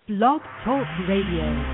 Blog Talk Radio.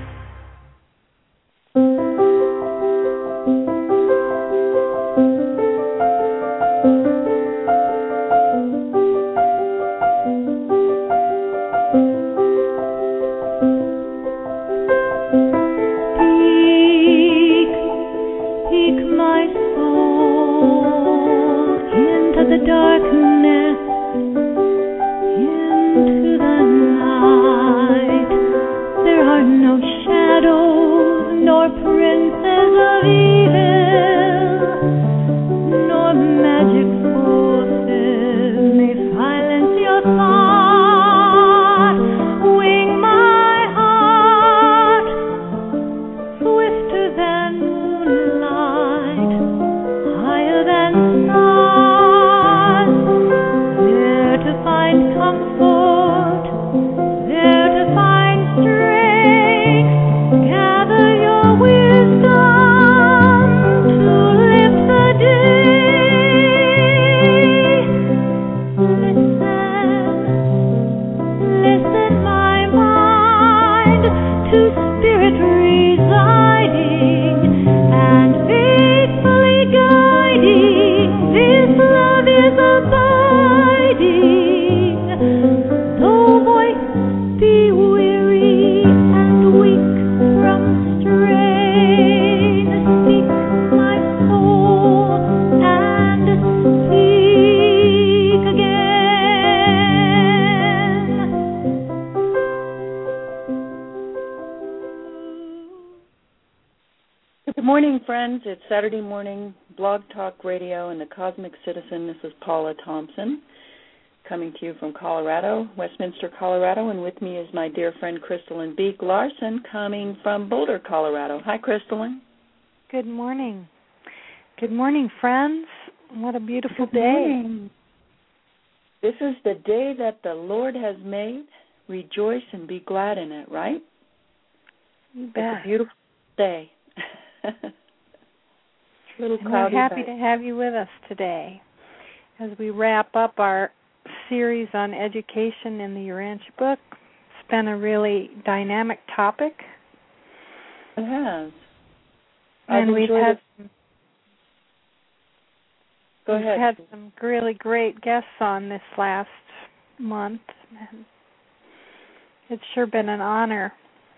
It's Saturday morning, Blog Talk Radio and the Cosmic Citizen. This is Paula Thompson, coming to you from Colorado, Westminster, Colorado, and with me is my dear friend Crystalline Beek Larson, coming from Boulder, Colorado. Hi, Crystalline. Good morning. Good morning, friends. What a beautiful day. Morning. This is the day that the Lord has made. Rejoice and be glad in it, right? You bet. It's a beautiful day. We're happy to have you with us today as we wrap up our series on education in the Urantia book. It's been a really dynamic topic. It has. And we've had had some really great guests on this last month. And it's sure been an honor.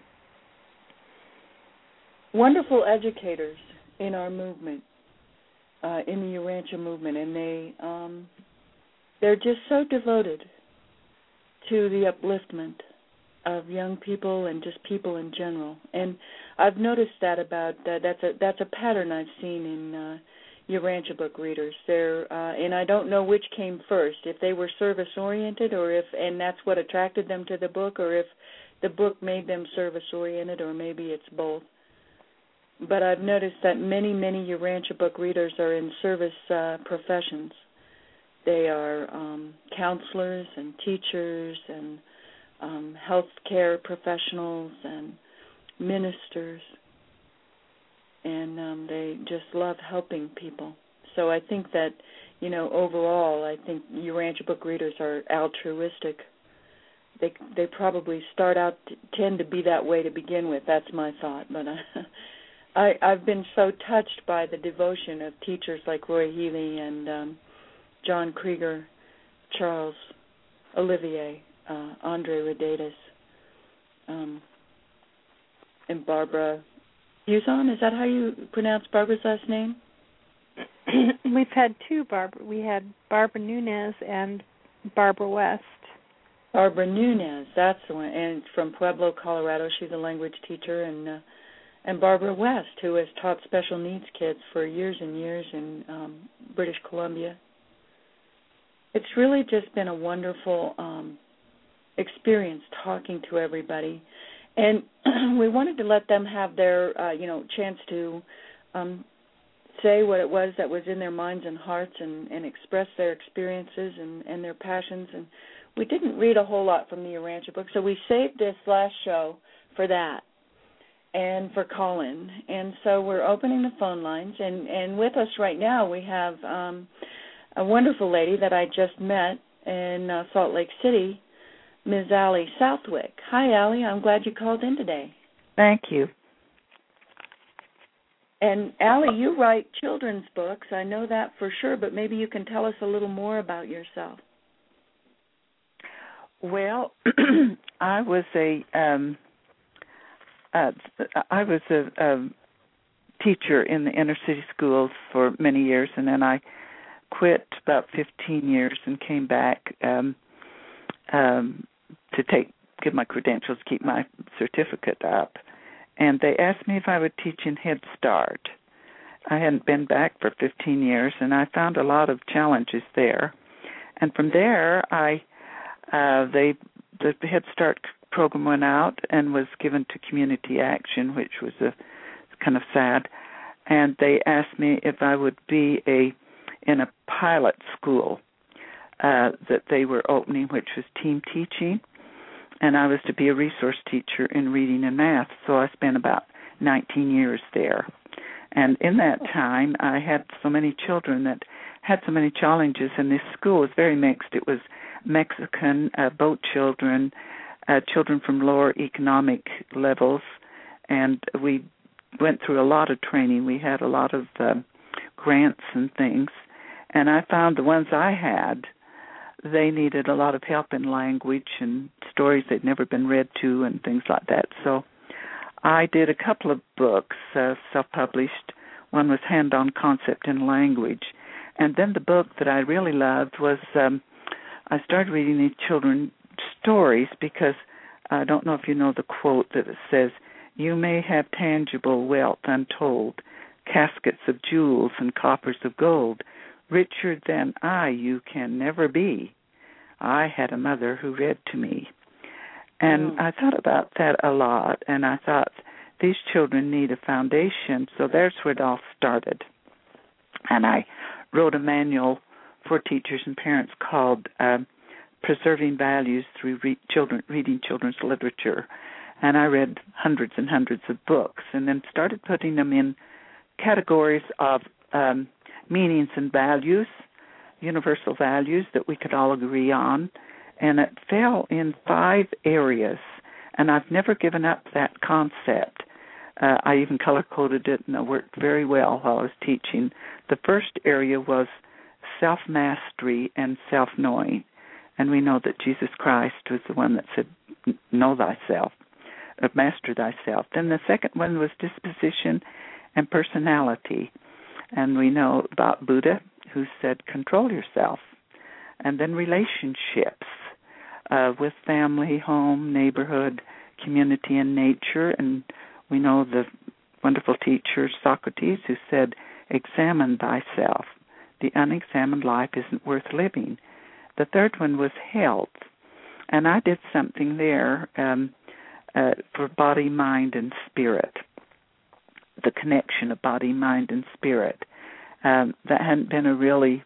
Wonderful educators in our movement. In the Urantia movement, and they're just so devoted to the upliftment of young people and just people in general. And I've noticed that that's a pattern I've seen in Urantia book readers. And I don't know which came first, if they were service oriented, and that's what attracted them to the book, or if the book made them service oriented, or maybe it's both. But I've noticed that many Urantia book readers are in service professions. They are counselors and teachers and healthcare professionals and ministers, and they just love helping people. So I think that, overall, I think Urantia book readers are altruistic. They probably start out tend to be that way to begin with. That's my thought, but. I've been so touched by the devotion of teachers like Roy Healy and John Krieger, Charles Olivier, Andre Rodatis, and Barbara Buzon. Is that how you pronounce Barbara's last name? We've had two Barbara. We had Barbara Nunez and Barbara West. Barbara Nunez, that's the one, and from Pueblo, Colorado. She's a language teacher, and Barbara West, who has taught special needs kids for years and years in British Columbia. It's really just been a wonderful experience talking to everybody. And we wanted to let them have their, chance to say what it was that was in their minds and hearts and express their experiences and their passions. And we didn't read a whole lot from the Urantia book, so we saved this last show for that. And for call-in. And so we're opening the phone lines. And with us right now we have a wonderful lady that I just met in Salt Lake City, Ms. Allie Southwick. Hi, Allie. I'm glad you called in today. Thank you. And, Allie, you write children's books. I know that for sure, but maybe you can tell us a little more about yourself. Well, I was a teacher in the inner city schools for many years, and then I quit about 15 years and came back to give my credentials, keep my certificate up. And they asked me if I would teach in Head Start. I hadn't been back for 15 years, and I found a lot of challenges there. And from there, the Head Start program went out and was given to Community Action, which was kind of sad. And they asked me if I would be in a pilot school that they were opening, which was team teaching. And I was to be a resource teacher in reading and math, so I spent about 19 years there. And in that time, I had so many children that had so many challenges, and this school was very mixed. It was Mexican, boat children, children from lower economic levels, and we went through a lot of training. We had a lot of grants and things, and I found the ones I had, they needed a lot of help in language and stories they'd never been read to and things like that. So I did a couple of books, self-published. One was Hand-on Concept in Language. And then the book that I really loved was I started reading these children stories because I don't know if you know the quote that says, "You may have tangible wealth untold, caskets of jewels and coppers of gold. Richer than I you can never be. I had a mother who read to me." And I thought about that a lot, and I thought these children need a foundation, so there's where it all started. And I wrote a manual for teachers and parents called Preserving Values Through Reading Children's Literature. And I read hundreds and hundreds of books and then started putting them in categories of meanings and values, universal values that we could all agree on. And it fell in 5 areas, and I've never given up that concept. I even color-coded it, and it worked very well while I was teaching. The first area was self-mastery and self-knowing, and we know that Jesus Christ was the one that said, know thyself, or master thyself. Then the second one was disposition and personality, and we know about Buddha, who said, control yourself. And then relationships with family, home, neighborhood, community, and nature. And we know the wonderful teacher Socrates, who said, examine thyself. The unexamined life isn't worth living. The third one was health. And I did something there for body, mind, and spirit, the connection of body, mind, and spirit. That hadn't been a really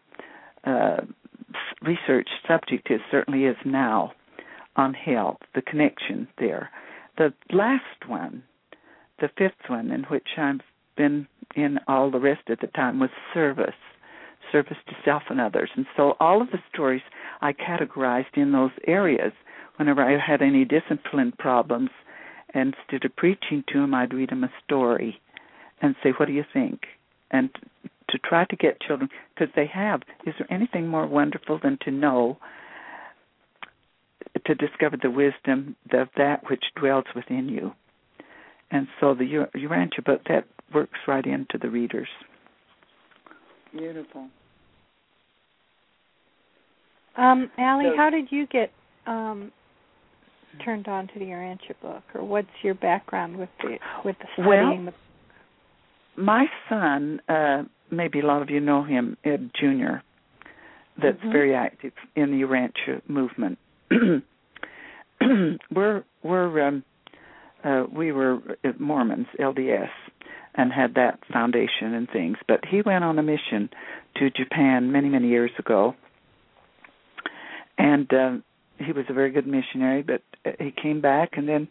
research subject. It certainly is now on health, the connection there. The last one, the fifth one, in which I've been in all the rest of the time, was service to self and others. And so all of the stories I categorized in those areas. Whenever I had any discipline problems, and instead of preaching to them, I'd read them a story and say, what do you think? And to try to get children, because is there anything more wonderful than to know, to discover the wisdom of that which dwells within you? And so the Urantia book, that works right into the readers. Beautiful. Allie, how did you get turned on to the Urantia book, or what's your background with the studying? Well, my son, maybe a lot of you know him, Ed Jr., that's very active in the Urantia movement. We were Mormons, LDS, and had that foundation and things. But he went on a mission to Japan many, many years ago, and he was a very good missionary, but he came back, and then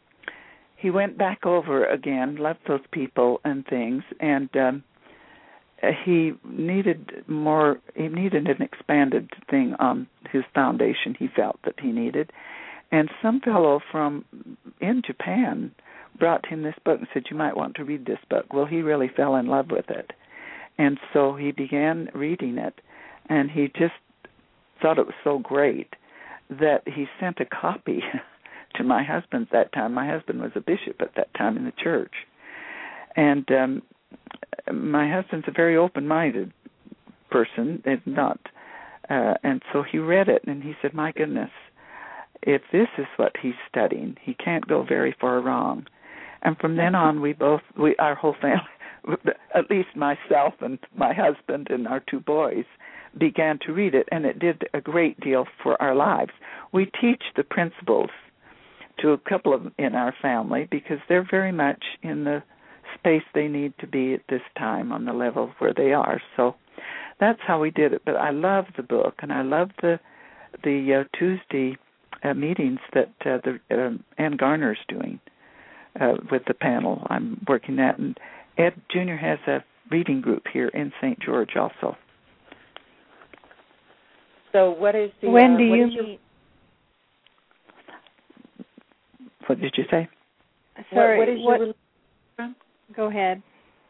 he went back over again, loved those people and things, and he needed an expanded thing on his foundation. He felt that he needed, and some fellow from in Japan brought him this book and said, "You might want to read this book." Well, he really fell in love with it, and so he began reading it, and he just thought it was so great that he sent a copy to my husband at that time. My husband was a bishop at that time in the church, and my husband's a very open-minded person, and so he read it, and he said, "My goodness, if this is what he's studying, he can't go very far wrong." And from then on, our whole family, at least myself and my husband and our two boys, began to read it, and it did a great deal for our lives. We teach the principles to a couple of in our family because they're very much in the space they need to be at this time on the level where they are. So that's how we did it. But I love the book, and I love the Tuesday meetings that Ann Garner's doing with the panel. I'm working that, and Ed Jr. has a reading group here in St. George also. So what is the... When do you meet? What did you say? Sorry, what is your... Go ahead.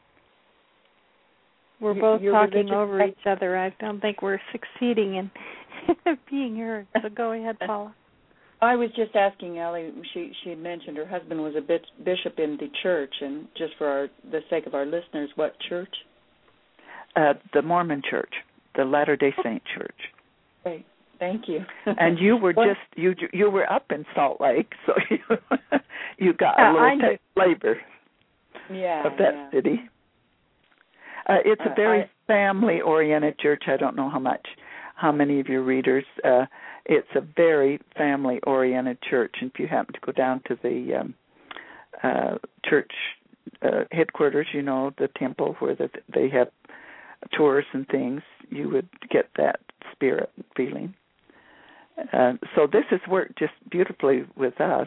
We're both talking over each other. I don't think we're succeeding in being heard. So go ahead, Paula. I was just asking Allie, she had mentioned her husband was a bishop in the church, and just for the sake of our listeners, what church? The Mormon Church, the Latter-day Saint Church. Great, thank you. And you were you were up in Salt Lake, so you got a little flavor of that city. It's a very family-oriented church. I don't know how many of your readers. It's a very family-oriented church, and if you happen to go down to the church headquarters, the temple where they have tours and things, you would get that spirit feeling. So this has worked just beautifully with us.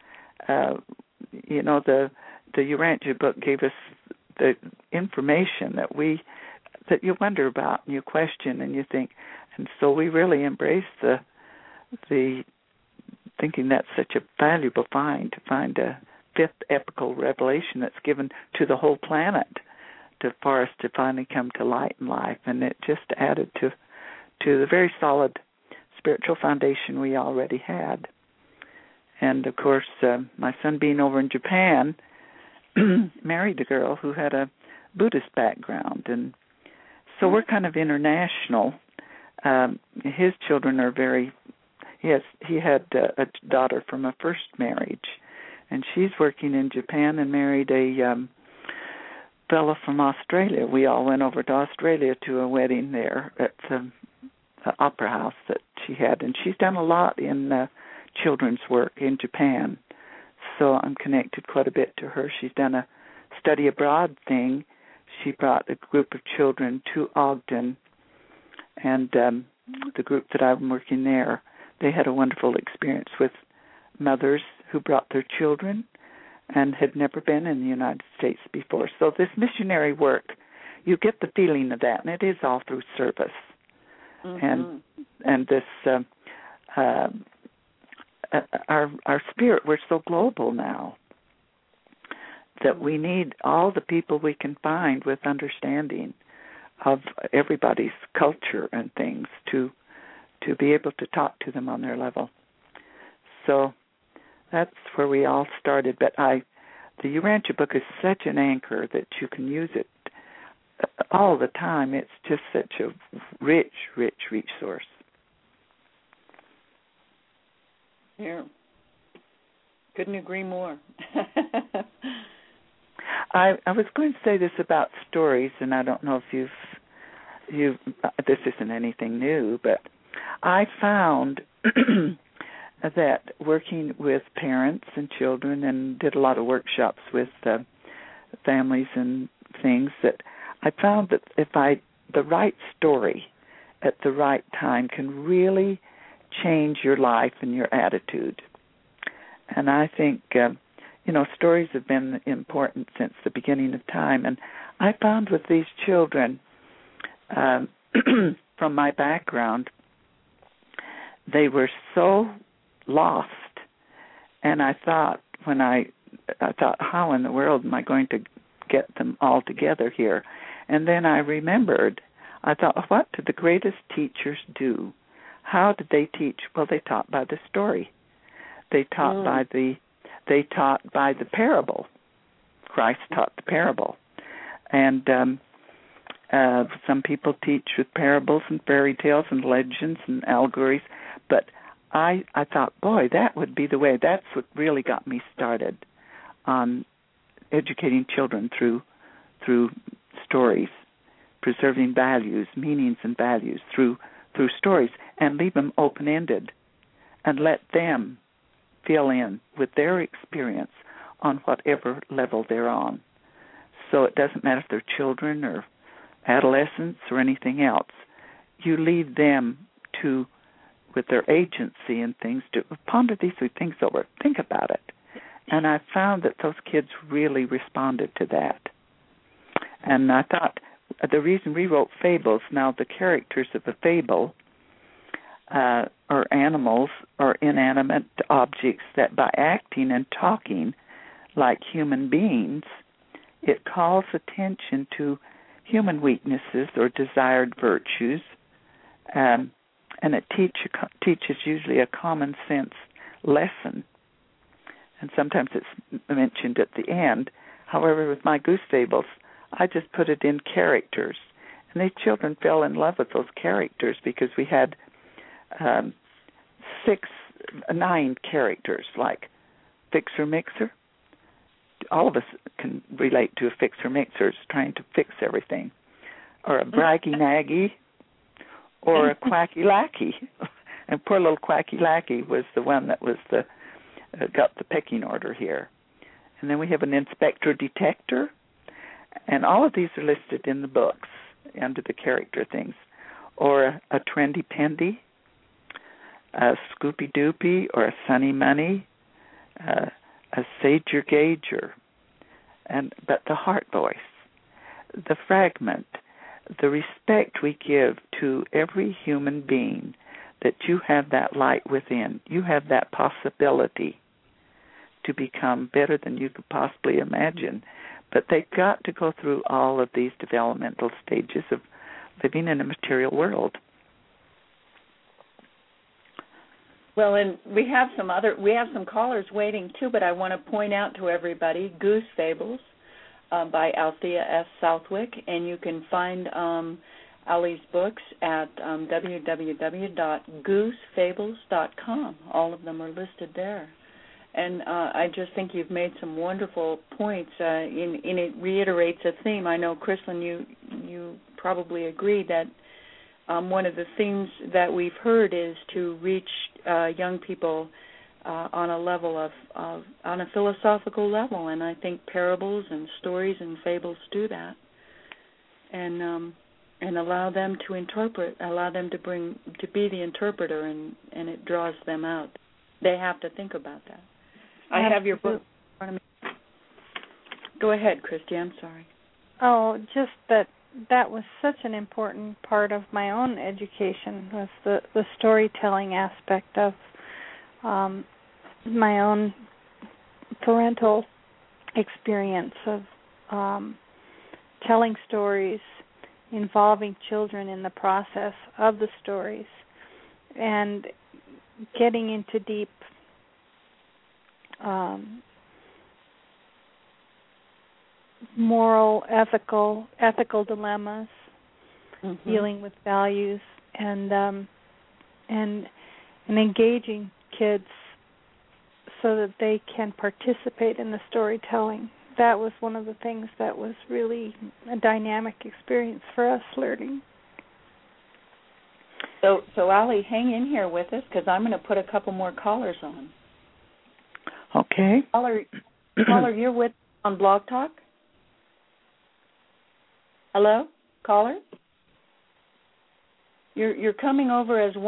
The Urantia book gave us the information that you wonder about and you question and you think, and so we really embrace the thinking that's such a valuable find to find a fifth epical revelation that's given to the whole planet for us to finally come to light and life, and it just added to the very solid spiritual foundation we already had. And of course, my son being over in Japan married a girl who had a Buddhist background, and so we're kind of international. His children are he had a daughter from a first marriage, and she's working in Japan and married a fellow from Australia. We all went over to Australia to a wedding there at the opera house that she had, and she's done a lot in children's work in Japan, so I'm connected quite a bit to her. She's done a study abroad thing. She brought a group of children to Ogden, and the group that I'm working there, they had a wonderful experience with mothers who brought their children and had never been in the United States before. So this missionary work, you get the feeling of that, and it is all through service. Mm-hmm. And this our spirit, we're so global now that we need all the people we can find with understanding of everybody's culture and things to be able to talk to them on their level. So that's where we all started. But the Urantia book is such an anchor that you can use it all the time. It's just such a rich, rich resource. Yeah. Couldn't agree more. I was going to say this about stories, and I don't know if you've this isn't anything new, but I found that working with parents and children, and did a lot of workshops with families and things, that I found that the right story at the right time can really change your life and your attitude. And I think stories have been important since the beginning of time. And I found with these children from my background, they were so lost. And I thought, how in the world am I going to get them all together here? And then I remembered, I thought, what did the greatest teachers do? How did they teach? Well, they taught by the story. They taught by the parable. Christ taught the parable. And some people teach with parables and fairy tales and legends and allegories, but I thought, boy, that would be the way. That's what really got me started on educating children through stories, preserving values, meanings and values through stories, and leave them open-ended and let them fill in with their experience on whatever level they're on. So it doesn't matter if they're children or adolescents or anything else. You leave them with their agency and things, to ponder these things over, think about it. And I found that those kids really responded to that. And I thought the reason we wrote fables, now the characters of a fable are animals or inanimate objects that by acting and talking like human beings, it calls attention to human weaknesses or desired virtues, and it teaches usually a common sense lesson. And sometimes it's mentioned at the end. However, with my Goose Fables, I just put it in characters. And these children fell in love with those characters because we had 9 characters, like Fixer-Mixer. All of us can relate to a Fixer-Mixer trying to fix everything. Or a Braggy-Naggy, or a Quacky-Lacky. And poor little Quacky-Lacky was the one that was got the pecking order here. And then we have an Inspector-Detector. And all of these are listed in the books under the character things. Or a Trendy-Pendy, a Scoopy-Doopy, or a Sunny-Money, a Sager-Gager. But the heart voice, the fragment, the respect we give to every human being, that you have that light within. You have that possibility to become better than you could possibly imagine. But they've got to go through all of these developmental stages of living in a material world. Well, and we have some callers waiting too, but I want to point out to everybody Goose Fables by Althea S. Southwick, and you can find Ali's books at www.goosefables.com. All of them are listed there. And I just think you've made some wonderful points, and it reiterates a theme. I know, Kristlyn, you probably agree that one of the themes that we've heard is to reach young people on a level on a philosophical level, and I think parables and stories and fables do that, and allow them to interpret, allow them to be the interpreter, and it draws them out. They have to think about that. I have your book in front of me. Go ahead, Christy. I'm sorry. Oh, just that was such an important part of my own education, was the storytelling aspect of my own parental experience of telling stories, involving children in the process of the stories, and getting into deep moral, ethical dilemmas, dealing with values, and engaging kids so that they can participate in the storytelling. That was one of the things that was really a dynamic experience for us learning. So Ali, hang in here with us, because I'm going to put a couple more callers on. Okay. Caller, you're with on Blog Talk? Hello, caller? You're coming over as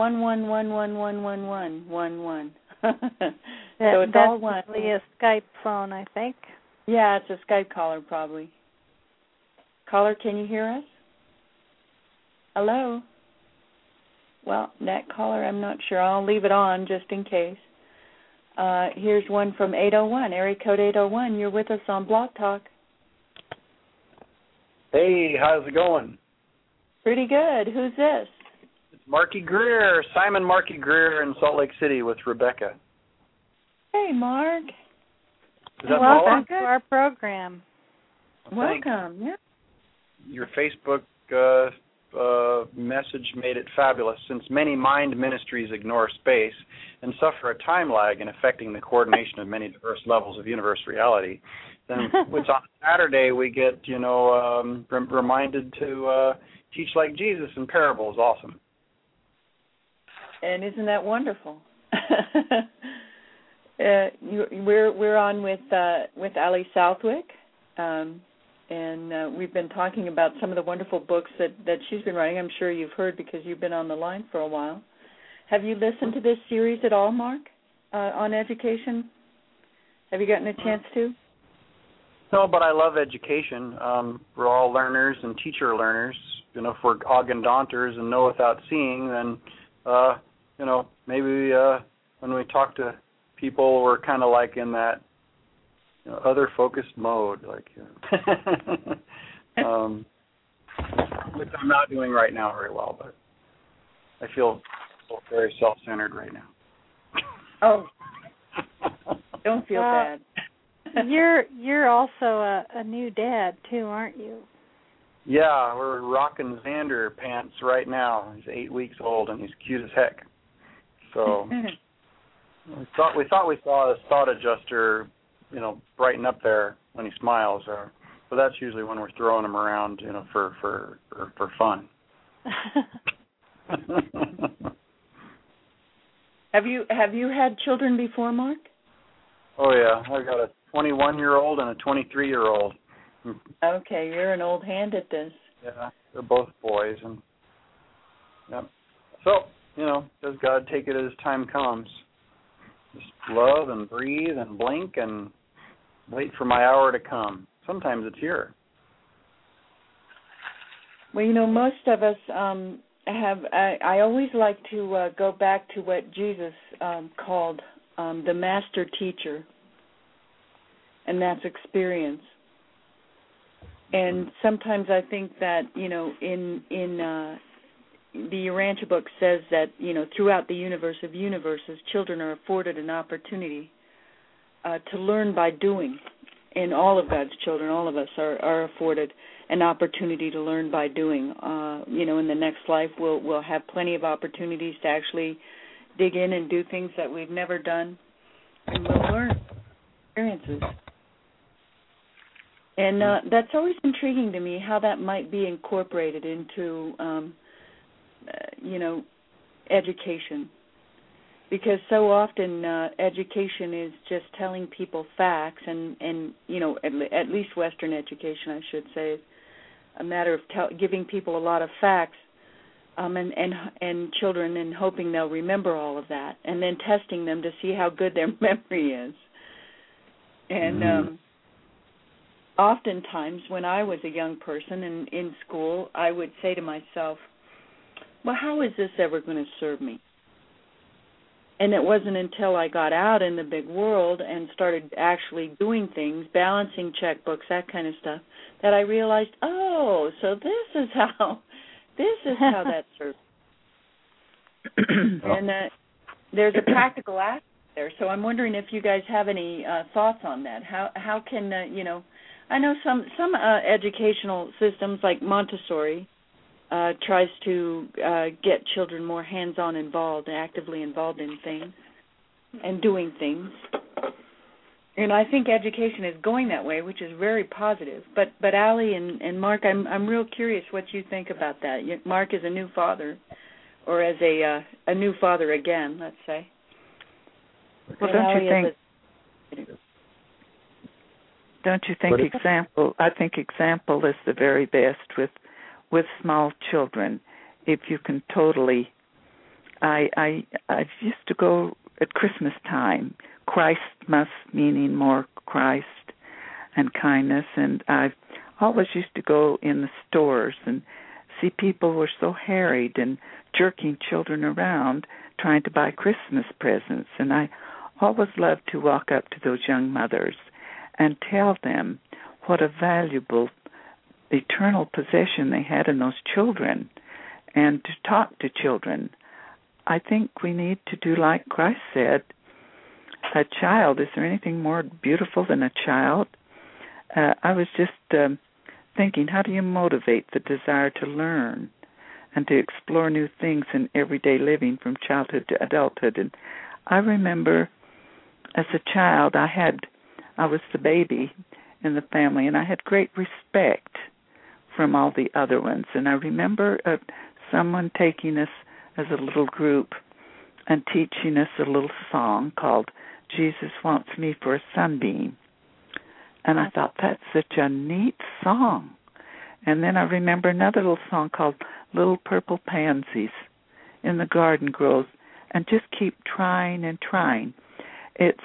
1111111. So it's all one. That's probably a Skype phone, I think. Yeah, it's a Skype caller probably. Caller, can you hear us? Hello? Well, that caller, I'm not sure. I'll leave it on just in case. Here's one from 801, area code 801. You're with us on Blog Talk. Hey, how's it going? Pretty good. Who's this? It's Marky Greer, Simon Marky Greer in Salt Lake City with Rebecca. Hey, Mark. Welcome to our program. Welcome. Yeah. Your Facebook message made it fabulous. Since many mind ministries ignore space and suffer a time lag in affecting the coordination of many diverse levels of universe reality, then it's on Saturday we get, reminded to teach like Jesus in parables. Awesome. And isn't that wonderful? We're on with Ali Southwick. And we've been talking about some of the wonderful books that she's been writing. I'm sure you've heard because you've been on the line for a while. Have you listened to this series at all, Mark, on education? Have you gotten a chance to? No, but I love education. We're all learners and teacher learners. If we're Ogundanters and know without seeing, then, maybe when we talk to people, we're kind of like in that other focused mode, which I'm not doing right now very well, but I feel very self-centered right now. Oh, don't feel bad. You're also a new dad too, aren't you? Yeah, we're rocking Xander pants right now. He's 8 weeks old and he's cute as heck. So we thought we saw a thought adjuster, brighten up there when he smiles. But that's usually when we're throwing him around, for fun. Have you had children before, Mark? Oh yeah, I've got a 21-year-old and a 23-year-old. Okay, you're an old hand at this. Yeah, they're both boys, and so does God take it as time comes? Just love and breathe and blink and wait for my hour to come. Sometimes it's here. Well, most of us I always like to go back to what Jesus called the master teacher, and that's experience. And sometimes I think that, in the Urantia book says that, throughout the universe of universes, children are afforded an opportunity to learn by doing. And all of God's children, all of us are afforded an opportunity to learn by doing. In the next life, we'll have plenty of opportunities to actually dig in and do things that we've never done, and we'll learn experiences. And that's always intriguing to me how that might be incorporated into, education. Because so often education is just telling people facts, and at least Western education, I should say, is a matter of giving people a lot of facts, and children, and hoping they'll remember all of that, and then testing them to see how good their memory is. And oftentimes, when I was a young person and in school, I would say to myself, well, how is this ever going to serve me? And it wasn't until I got out in the big world and started actually doing things, balancing checkbooks, that kind of stuff, that I realized, oh, so this is how that serves. And there's a practical aspect there. So I'm wondering if you guys have any thoughts on that. How can I know some educational systems like Montessori tries to get children more hands-on involved, actively involved in things and doing things. And I think education is going that way, which is very positive. But Ali and Mark, I'm real curious what you think about that. Mark is a new father, or as a new father again, let's say. Well, don't you think example? I think example is the very best with small children. If you can totally, I used to go at Christmas time, Christmas meaning more Christ and kindness, and I always used to go in the stores and see people were so harried and jerking children around trying to buy Christmas presents. And I always loved to walk up to those young mothers and tell them what a valuable eternal possession they had in those children, and to talk to children. I think we need to do like Christ said, a child. Is there anything more beautiful than a child? I was just thinking, how do you motivate the desire to learn and to explore new things in everyday living from childhood to adulthood? And I remember as a child, I was the baby in the family, and I had great respect from all the other ones. And I remember someone taking us as a little group and teaching us a little song called Jesus Wants Me for a Sunbeam. And I thought, that's such a neat song. And then I remember another little song called Little Purple Pansies in the Garden Grows, and just keep trying and trying. It's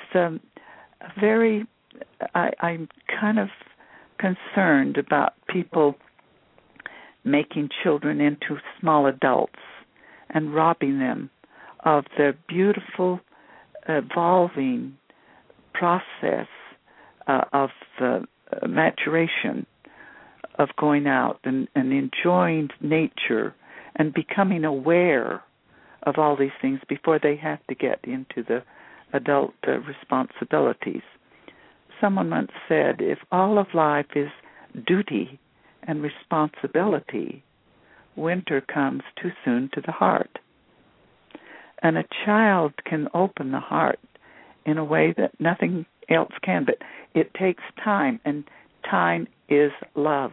I'm kind of concerned about people making children into small adults and robbing them of the beautiful evolving process of maturation, of going out and enjoying nature and becoming aware of all these things before they have to get into the adult responsibilities. Someone once said, if all of life is duty and responsibility, winter comes too soon to the heart. And a child can open the heart in a way that nothing else can, but it takes time, and time is love.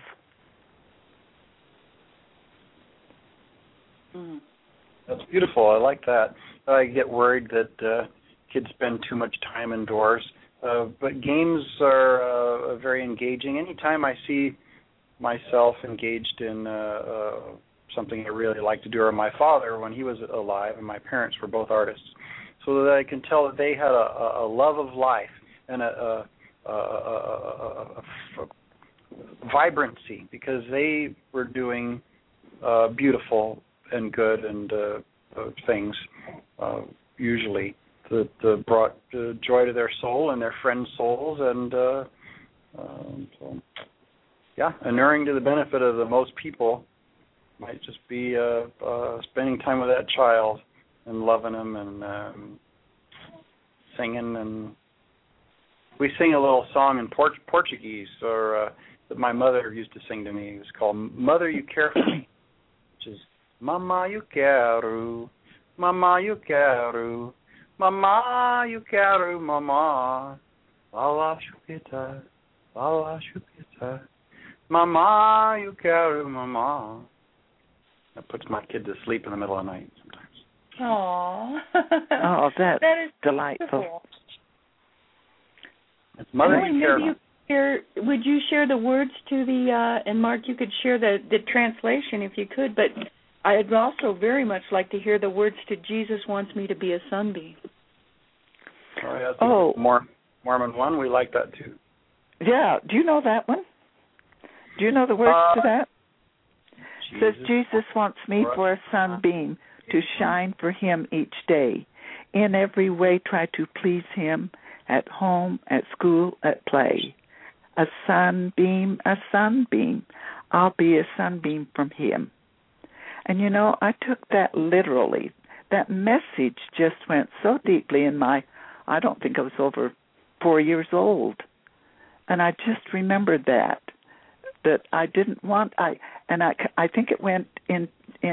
That's beautiful. I like that. I get worried that kids spend too much time indoors, but games are very engaging. Anytime I see myself engaged in something I really like to do, or my father when he was alive, and my parents were both artists, so that I can tell that they had a love of life and a vibrancy, because they were doing beautiful and good and things, usually that brought joy to their soul and their friends' souls, and so, yeah, inuring to the benefit of the most people might just be spending time with that child and loving him and singing. And we sing a little song in Portuguese, or that my mother used to sing to me. It was called "Mother, You Care for Me," which is "Mama, you quero, Mama, you quero, Mama, you quero, Mama, Fala chupeta, Fala chupeta, Mama, you quero, Mama." That puts my kid to sleep in the middle of the night sometimes. Aww. Oh, that's that is delightful. Beautiful. It's Mother, You Care. Would you share the words to the, and Mark, you could share the translation if you could, but I'd also very much like to hear the words to Jesus Wants Me to Be a Sunbeam. Oh, Mormon 1, we like that too. Yeah, do you know that one? Do you know the words to that? It says, Jesus wants me for a sunbeam to shine for him each day. In every way try to please him, at home, at school, at play. A sunbeam, I'll be a sunbeam from him. And you know, I took that literally. That message just went so deeply in I don't think I was over 4 years old. And I just remembered that I didn't want, I think it went in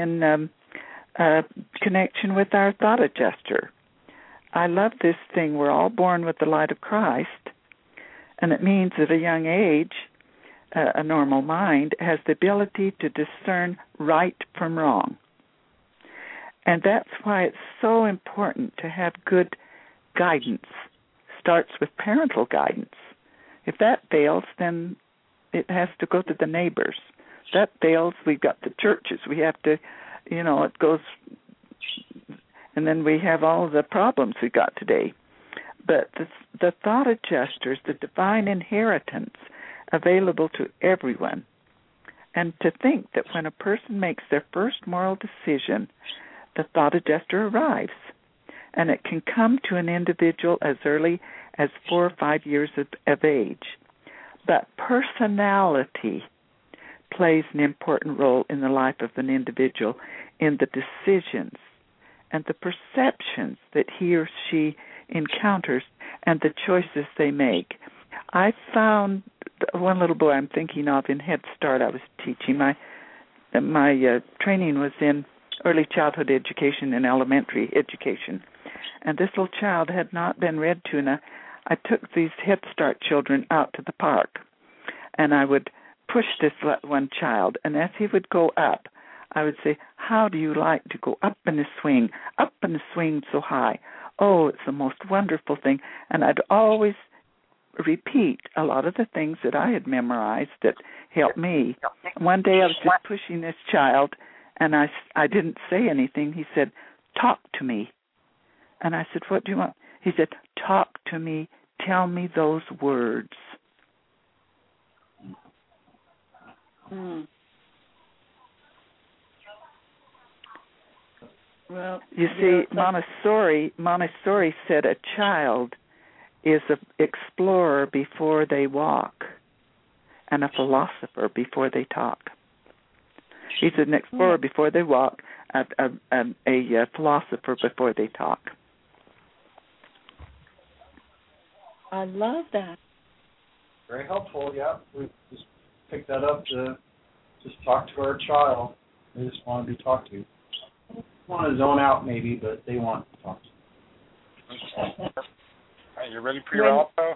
connection with our thought adjuster. I love this thing, we're all born with the light of Christ, and it means at a young age, a normal mind has the ability to discern right from wrong. And that's why it's so important to have good guidance. Starts with parental guidance. If that fails, then it has to go to the neighbors. If that fails, we've got the churches. We have to, it goes, and then we have all the problems we got today. But the thought adjusters, the divine inheritance available to everyone, And to think that when a person makes their first moral decision, the thought adjuster arrives. And it can come to an individual as early as 4 or 5 years of age. But personality plays an important role in the life of an individual in the decisions and the perceptions that he or she encounters and the choices they make. I found one little boy I'm thinking of in Head Start I was teaching. My training was in early childhood education and elementary education. And this little child had not been read to, and I took these Head Start children out to the park. And I would push this one child, and as he would go up, I would say, how do you like to go up in a swing so high? Oh, it's the most wonderful thing. And I'd always repeat a lot of the things that I had memorized that helped me. One day I was just pushing this child, and I didn't say anything. He said, talk to me. And I said, what do you want? He said, talk to me. Tell me those words. Well, you see, Montessori said a child is an explorer before they walk and a philosopher before they talk. He's an explorer before they walk, a philosopher before they talk. I love that. Very helpful, yeah. We just picked that up to just talk to our child. They just want to be talked to. They want to zone out maybe, but they want to talk to. Are you ready for your alto?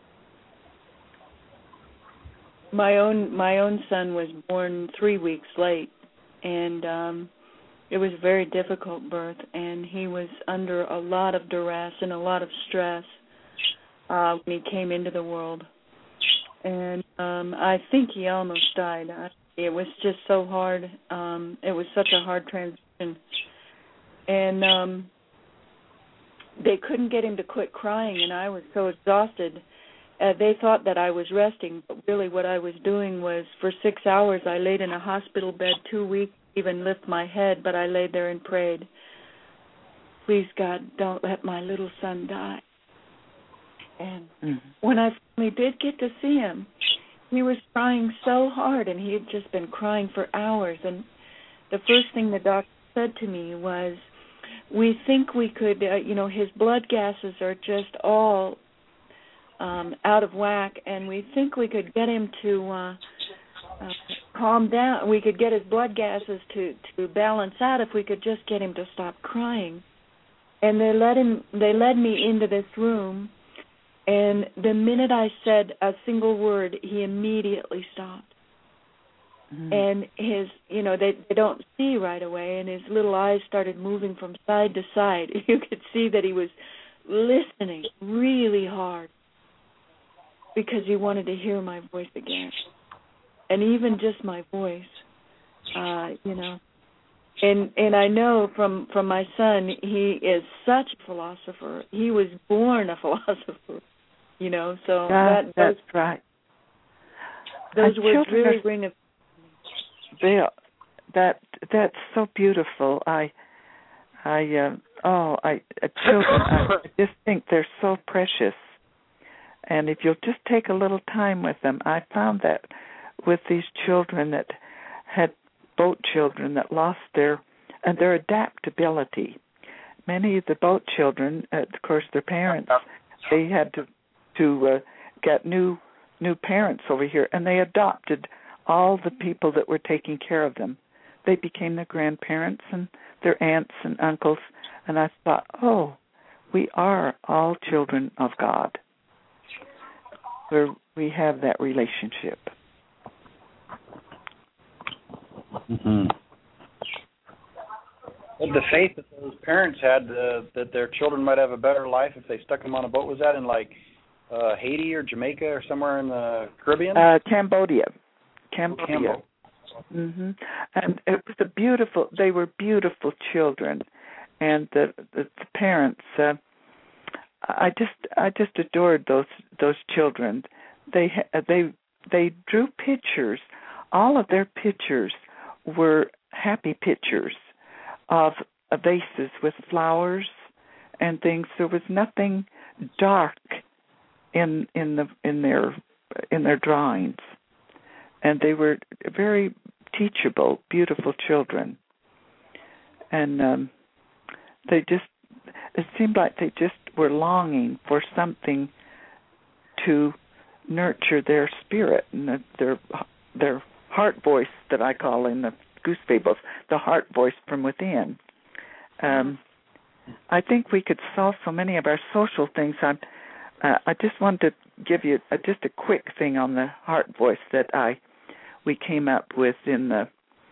My own son was born 3 weeks late, and it was a very difficult birth, and he was under a lot of duress and a lot of stress when he came into the world. And I think he almost died. It was just so hard. It was such a hard transition. And they couldn't get him to quit crying, and I was so exhausted. They thought that I was resting, but really what I was doing was for 6 hours I laid in a hospital bed 2 weeks, even lift my head, but I laid there and prayed, please, God, don't let my little son die. And when I finally did get to see him, he was crying so hard, and he had just been crying for hours. And the first thing the doctor said to me was, we think we could, his blood gases are just all out of whack, and we think we could get him to calm down. We could get his blood gases to balance out if we could just get him to stop crying. And they led me into this room, and the minute I said a single word, he immediately stopped. And his, they don't see right away, and his little eyes started moving from side to side. You could see that he was listening really hard because he wanted to hear my voice again. And even just my voice, And I know from my son, he is such a philosopher. He was born a philosopher, so that's right. Those words really ring a that's so beautiful. Children, I just think they're so precious. And if you'll just take a little time with them, I found that with these children that had boat children that lost their adaptability. Many of the boat children, of course, their parents, they had to get new parents over here, and they adopted all the people that were taking care of them. They became their grandparents and their aunts and uncles, and I thought, we are all children of God, where we have that relationship. Mm-hmm. The faith that those parents had that their children might have a better life if they stuck them on a boat, was that in Haiti or Jamaica or somewhere in the Caribbean? Cambodia. Mm-hmm. And it was they were beautiful children, and the parents, I just adored those children. They drew pictures all of their pictures were happy pictures of vases with flowers and things. There was nothing dark in their drawings, and they were very teachable, beautiful children. And it seemed like they just were longing for something to nurture their spirit and their heart voice that I call in the Goose Fables, the heart voice from within. I think we could solve so many of our social things. I just wanted to give you just a quick thing on the heart voice that we came up with in the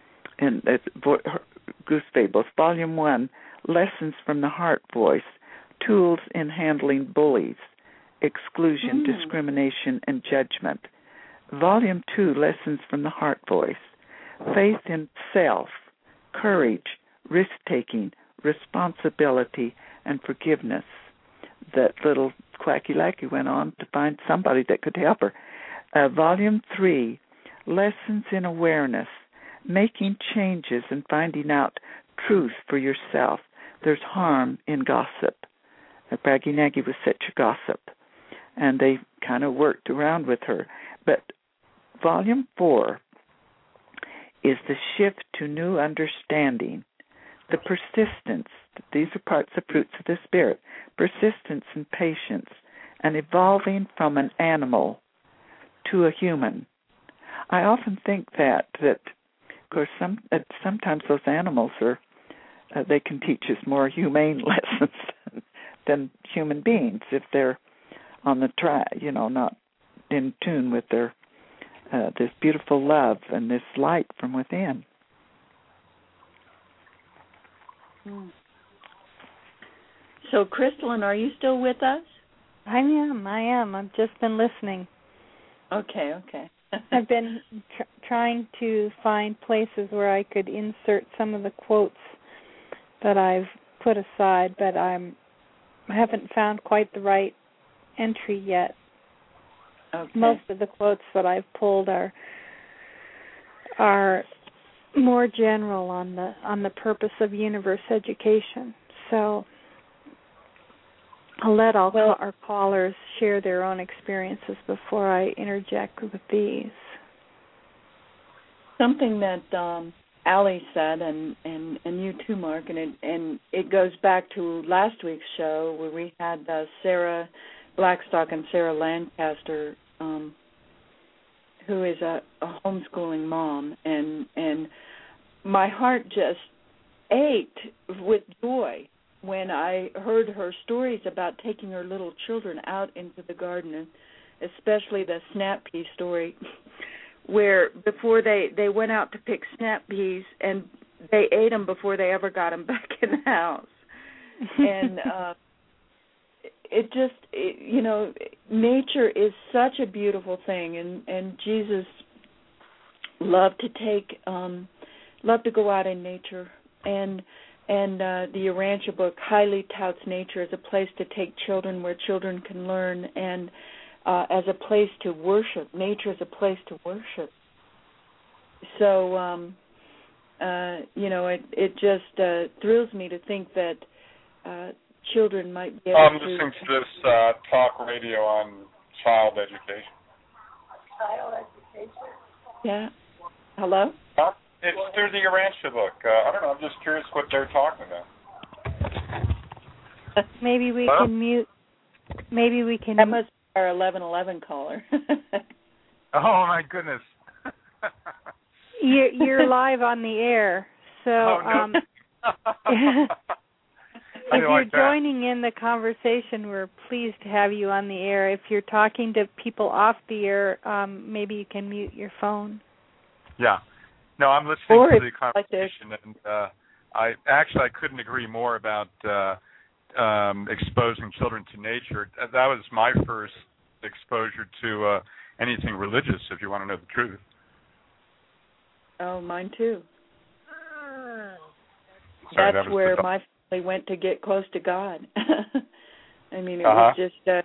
Goose Fables, Volume 1, Lessons from the Heart Voice, Tools in Handling Bullies, Exclusion, Discrimination, and Judgment. Volume 2, Lessons from the Heart Voice, Faith in Self, Courage, Risk-Taking, Responsibility, and Forgiveness. That little Quacky Lackey went on to find somebody that could help her. Volume 3, Lessons in Awareness, Making Changes and Finding Out Truth for Yourself. There's harm in gossip. Braggy Naggy was such a gossip, and they kind of worked around with her. But Volume 4 is the shift to new understanding, the persistence. These are parts of Fruits of the Spirit. Persistence and patience, and evolving from an animal to a human. I often think that of course, sometimes those animals they can teach us more humane lessons than human beings if they're on the track, not in tune with their this beautiful love and this light from within. So, Crystalline, are you still with us? I am. I've just been listening. Okay. I've been trying to find places where I could insert some of the quotes that I've put aside, but I haven't found quite the right entry yet. Okay. Most of the quotes that I've pulled are more general on the purpose of universe education. So I'll let our callers share their own experiences before I interject with these. Something that Allie said, and you too, Mark, and it goes back to last week's show where we had Sarah Blackstock and Sarah Lancaster, who is a homeschooling mom, and my heart just ached with joy when I heard her stories about taking her little children out into the garden, and especially the snap pea story, where before they went out to pick snap peas and they ate them before they ever got them back in the house. And nature is such a beautiful thing, and Jesus loved to go out in nature, and the Urantia book highly touts nature as a place to take children, where children can learn, and as a place to worship. Nature is a place to worship. So, it just thrills me to think that children might be able I'm listening to this talk radio on child education. Child education? Yeah. Hello? It's through the Urantia book. I don't know. I'm just curious what they're talking about. Maybe we can mute. Maybe we can. That must be our 1111 caller. Oh my goodness. You're live on the air, so if you're joining in the conversation, we're pleased to have you on the air. If you're talking to people off the air, maybe you can mute your phone. Yeah. No, I'm listening to the conversation, and I couldn't agree more about exposing children to nature. That was my first exposure to anything religious, if you want to know the truth. Oh, mine too. Sorry, that's where my family went to get close to God. I mean, it Uh-huh. was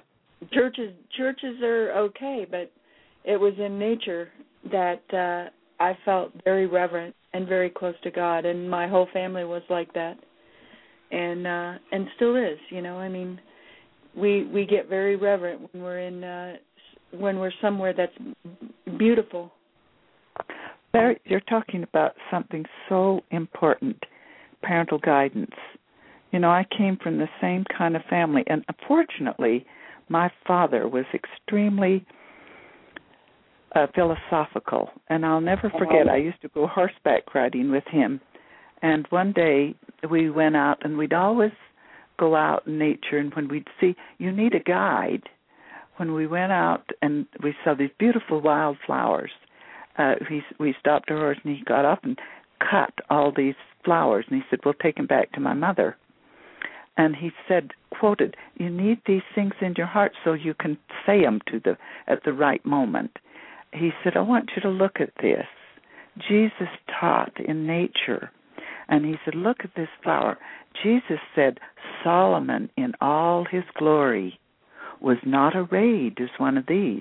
just churches are okay, but it was in nature that I felt very reverent and very close to God, and my whole family was like that, and still is. I mean, we get very reverent when we're somewhere that's beautiful. You're talking about something so important, parental guidance. I came from the same kind of family, and unfortunately, my father was extremely philosophical, and I'll never forget, I used to go horseback riding with him, and one day we went out, and we'd always go out in nature, and when we'd see, you need a guide. When we went out and we saw these beautiful wildflowers, we stopped our horse, and he got up and cut all these flowers, and he said, we'll take them back to my mother. And he said, quoted, you need these things in your heart so you can say them at the right moment. He said, I want you to look at this. Jesus taught in nature. And he said, look at this flower. Jesus said, Solomon in all his glory was not arrayed as one of these.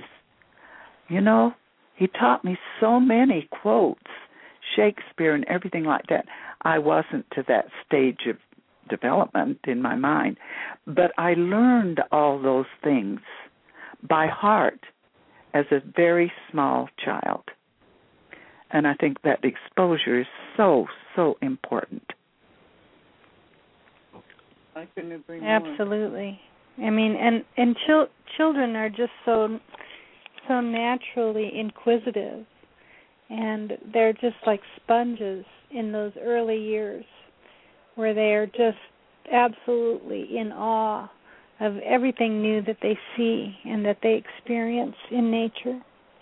He taught me so many quotes, Shakespeare and everything like that. I wasn't to that stage of development in my mind, but I learned all those things by heart as a very small child. And I think that exposure is so, so important. I couldn't agree more. Absolutely. I mean, and children are just so naturally inquisitive, and they're just like sponges in those early years where they are just absolutely in awe of everything new that they see and that they experience in nature.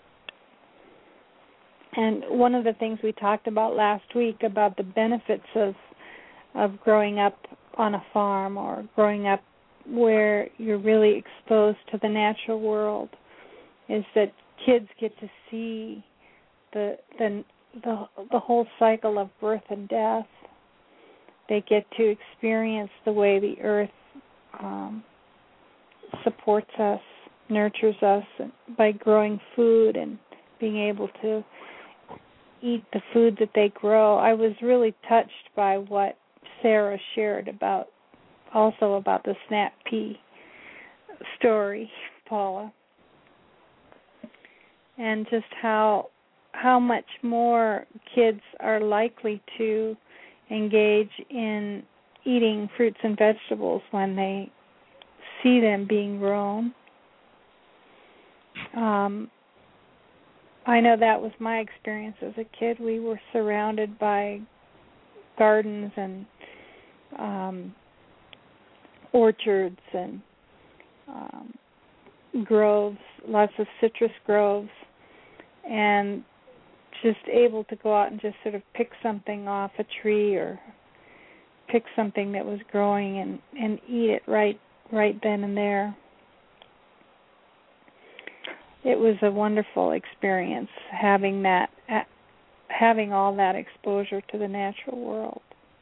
And one of the things we talked about last week about the benefits of growing up on a farm or growing up where you're really exposed to the natural world is that kids get to see the whole cycle of birth and death. They get to experience the way the earth supports us, nurtures us by growing food and being able to eat the food that they grow. I was really touched by what Sarah shared about the snap pea story, Paula, and just how much more kids are likely to engage in eating fruits and vegetables when they see them being grown. I know that was my experience as a kid. We were surrounded by gardens and orchards and groves, lots of citrus groves, and just able to go out and just sort of pick something off a tree or pick something that was growing and eat it right then and there. It was a wonderful experience having all that exposure to the natural world.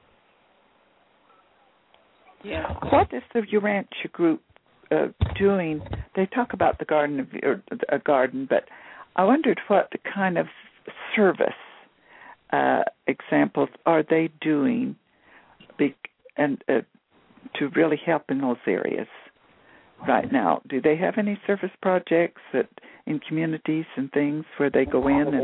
Yeah. What is the Urantia group doing? They talk about the garden, a garden, but I wondered what the kind of service examples are they doing, to really help in those areas right now. Do they have any service projects in communities and things where they go in and?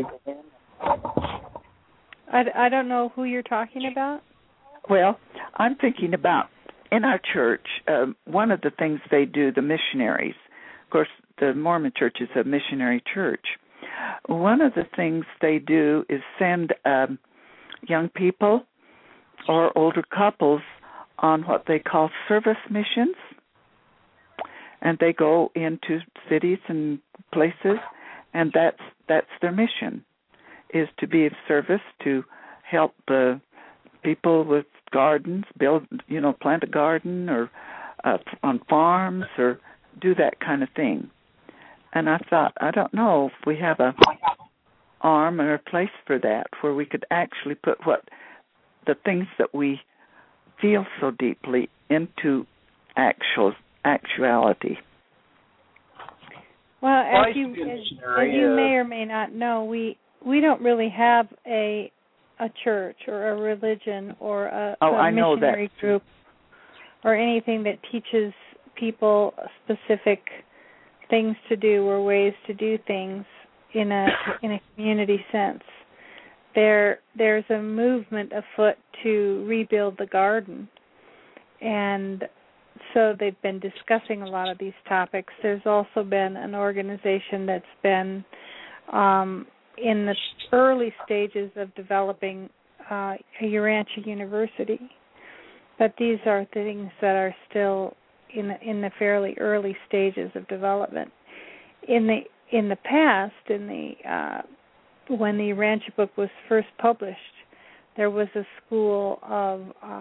I don't know who you're talking about. Well, I'm thinking about in our church, one of the things they do, the missionaries, of course, the Mormon church is a missionary church. One of the things they do is send young people or older couples on what they call service missions. And they go into cities and places, and that's their mission, is to be of service, to help people with gardens, plant a garden or on farms or do that kind of thing. And I thought, I don't know if we have a arm or a place for that where we could actually put the things that we feel so deeply into actuality. Well, as you may or may not know, we we don't really have a church or a religion or a missionary group or anything that teaches people specific things to do or ways to do things in a community sense. There's a movement afoot to rebuild the garden, and so they've been discussing a lot of these topics. There's also been an organization that's been in the early stages of developing a Urantia University, but these are things that are still in the fairly early stages of development. In the past, when the Urantia book was first published, there was a school of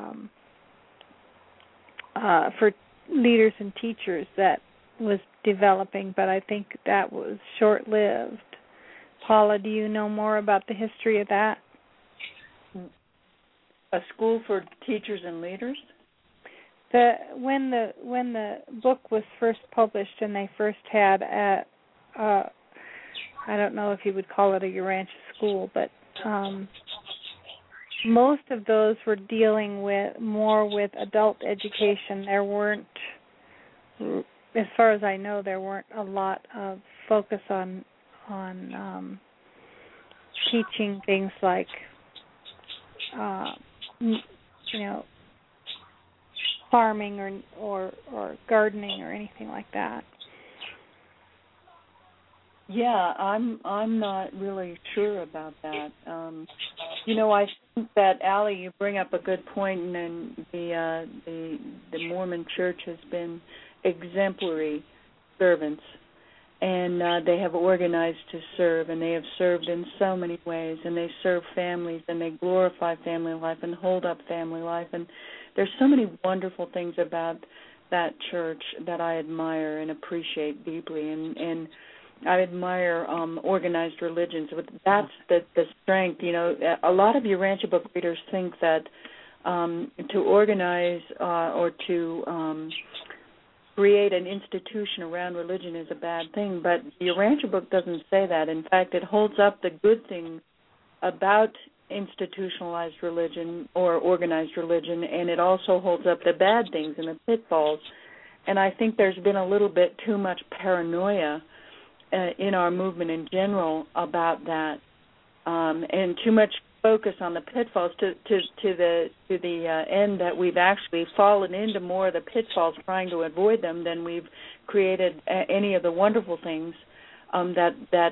for leaders and teachers that was developing, but I think that was short-lived. Paula, do you know more about the history of that? A school for teachers and leaders? When the book was first published and they first had I don't know if you would call it a Urantia school, but most of those were dealing more with adult education. There weren't, as far as I know, there weren't a lot of focus on teaching things like farming or gardening or anything like that. Yeah, I'm not really sure about that. I think that, Allie, you bring up a good point, and the Mormon Church has been exemplary servants, and they have organized to serve, and they have served in so many ways, and they serve families, and they glorify family life and hold up family life, and there's so many wonderful things about that church that I admire and appreciate deeply, and I admire organized religions. That's the strength. A lot of Urantia book readers think that to organize or to create an institution around religion is a bad thing, but the Urantia book doesn't say that. In fact, it holds up the good things about institutionalized religion or organized religion, and it also holds up the bad things and the pitfalls. And I think there's been a little bit too much paranoia in our movement in general about that, and too much focus on the pitfalls to the end that we've actually fallen into more of the pitfalls trying to avoid them than we've created any of the wonderful things that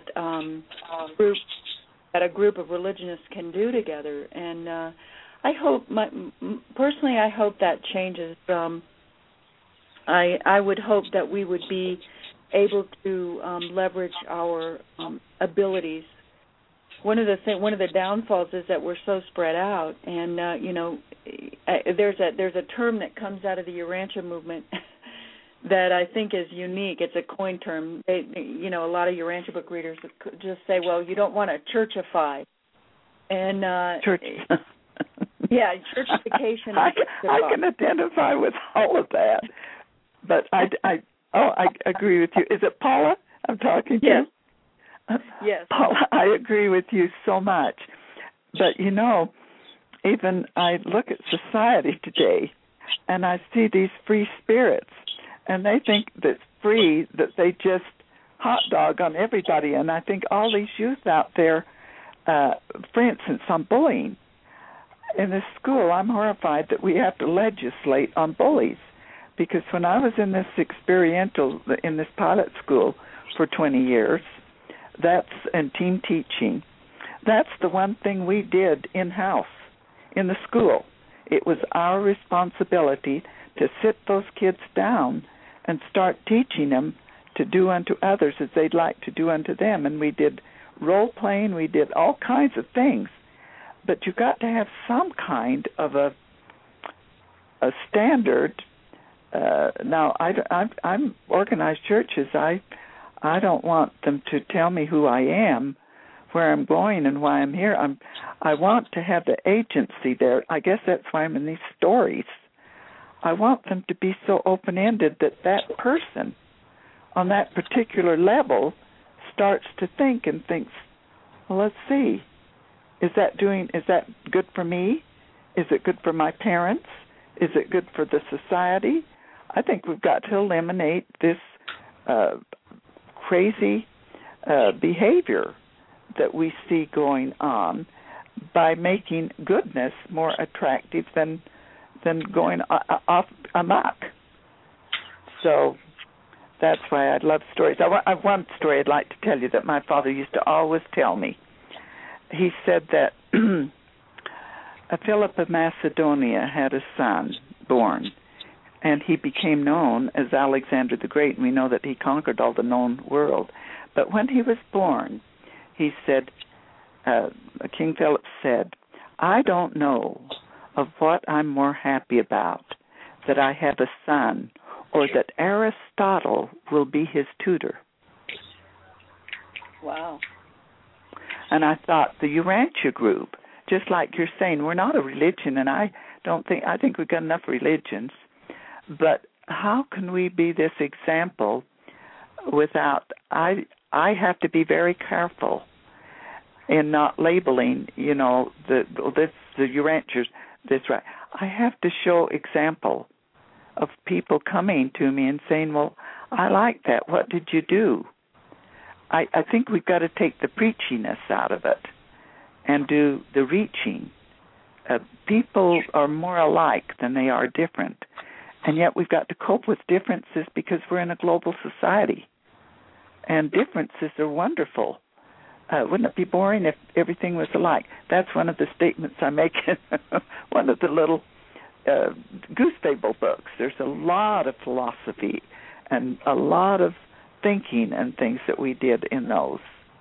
a group of religionists can do together. And I hope, personally, I hope that changes. I would hope that we would be able to leverage our abilities. One of the downfalls is that we're so spread out, and there's a term that comes out of the Urantia movement that I think is unique. It's a coin term. A lot of Urantia book readers just say, "Well, you don't want to churchify," and church. Yeah, churchification. I can identify with all of that, but I agree with you. Is it Paula I'm talking to? Yes. Yes. Paula, I agree with you so much. But, even I look at society today, and I see these free spirits, and they think that free, that they just hot dog on everybody. And I think all these youth out there, for instance, on bullying, in this school, I'm horrified that we have to legislate on bullies. Because when I was in this pilot school for 20 years, and team teaching, that's the one thing we did in-house in the school. It was our responsibility to sit those kids down and start teaching them to do unto others as they'd like to do unto them. And we did role-playing, we did all kinds of things. But you've got to have some kind of a standard. Now, I'm organized churches. I don't want them to tell me who I am, where I'm going, and why I'm here. I want to have the agency there. I guess that's why I'm in these stories. I want them to be so open-ended that person on that particular level starts to think and thinks, well, let's see. Is that good for me? Is it good for my parents? Is it good for the society? I think we've got to eliminate this crazy behavior that we see going on by making goodness more attractive than going off amok. So that's why I love stories. I have one story I'd like to tell you that my father used to always tell me. He said that Philip of Macedonia had a son born, and he became known as Alexander the Great, and we know that he conquered all the known world. But when he was born, he said, King Philip said, I don't know of what I'm more happy about, that I have a son or that Aristotle will be his tutor. Wow. And I thought the Urantia group, just like you're saying, we're not a religion, and I think we've got enough religions, but how can we be this example without, I have to be very careful in not labeling, the Urantias this right. I have to show example of people coming to me and saying, well, I like that. What did you do? I think we've got to take the preachiness out of it and do the reaching. People are more alike than they are different, and yet we've got to cope with differences because we're in a global society, and differences are wonderful. Wouldn't it be boring if everything was alike? That's one of the statements I make in one of the little Goose Fable books. There's a lot of philosophy and a lot of thinking and things that we did in those.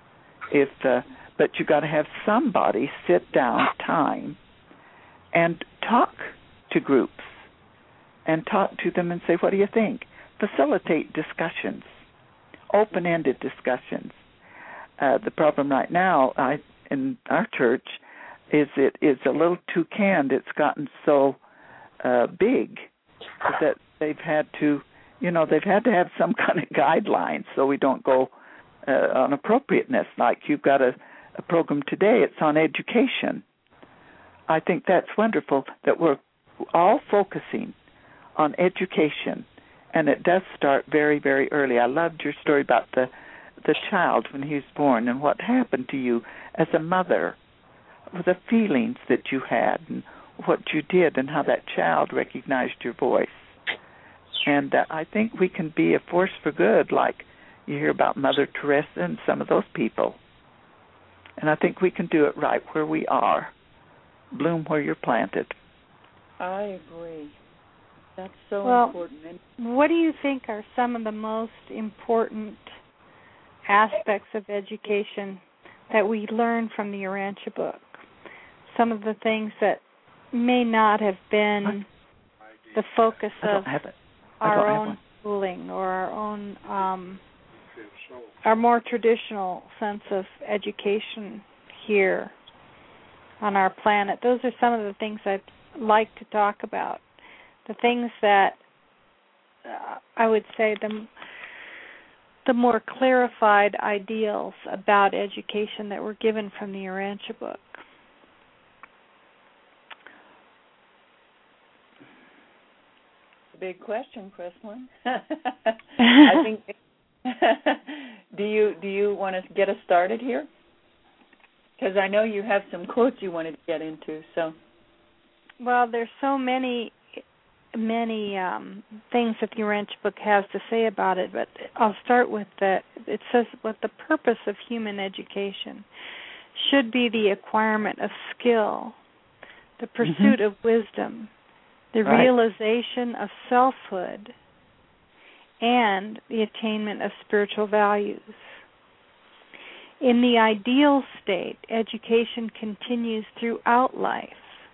But you got to have somebody sit down time and talk to groups and talk to them and say, what do you think? Facilitate discussions, open-ended discussions. The problem right now in our church is it is a little too canned. It's gotten so big that they've had to have some kind of guidelines so we don't go on appropriateness. Like you've got a program today, it's on education. I think that's wonderful that we're all focusing on education, and it does start very, very early. I loved your story about the child when he was born and what happened to you as a mother, the feelings that you had and what you did and how that child recognized your voice. And I think we can be a force for good, like you hear about Mother Teresa and some of those people. And I think we can do it right where we are. Bloom where you're planted. I agree. That's so important. What do you think are some of the most important aspects of education that we learn from the Urantia book? Some of the things that may not have been the focus of our own schooling or our own, our more traditional sense of education here on our planet. Those are some of the things I'd like to talk about. The things that I would say the more clarified ideals about education that were given from the Urantia book. Big question, Chrislyn. I think. Do you want to get us started here? Because I know you have some quotes you wanted to get into. So. Well, there's so many things that the Urantia book has to say about it, but I'll start with that. It says what the purpose of human education should be: the acquirement of skill, the pursuit of wisdom, the realization of selfhood, and the attainment of spiritual values. In the ideal state, education continues throughout life,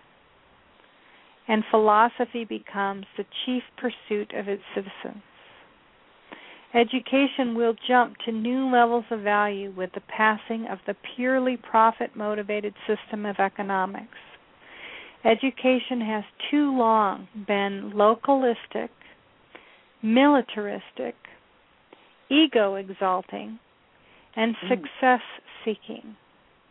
and philosophy becomes the chief pursuit of its citizens. Education will jump to new levels of value with the passing of the purely profit-motivated system of economics. Education has too long been localistic, militaristic, ego-exalting, and success-seeking.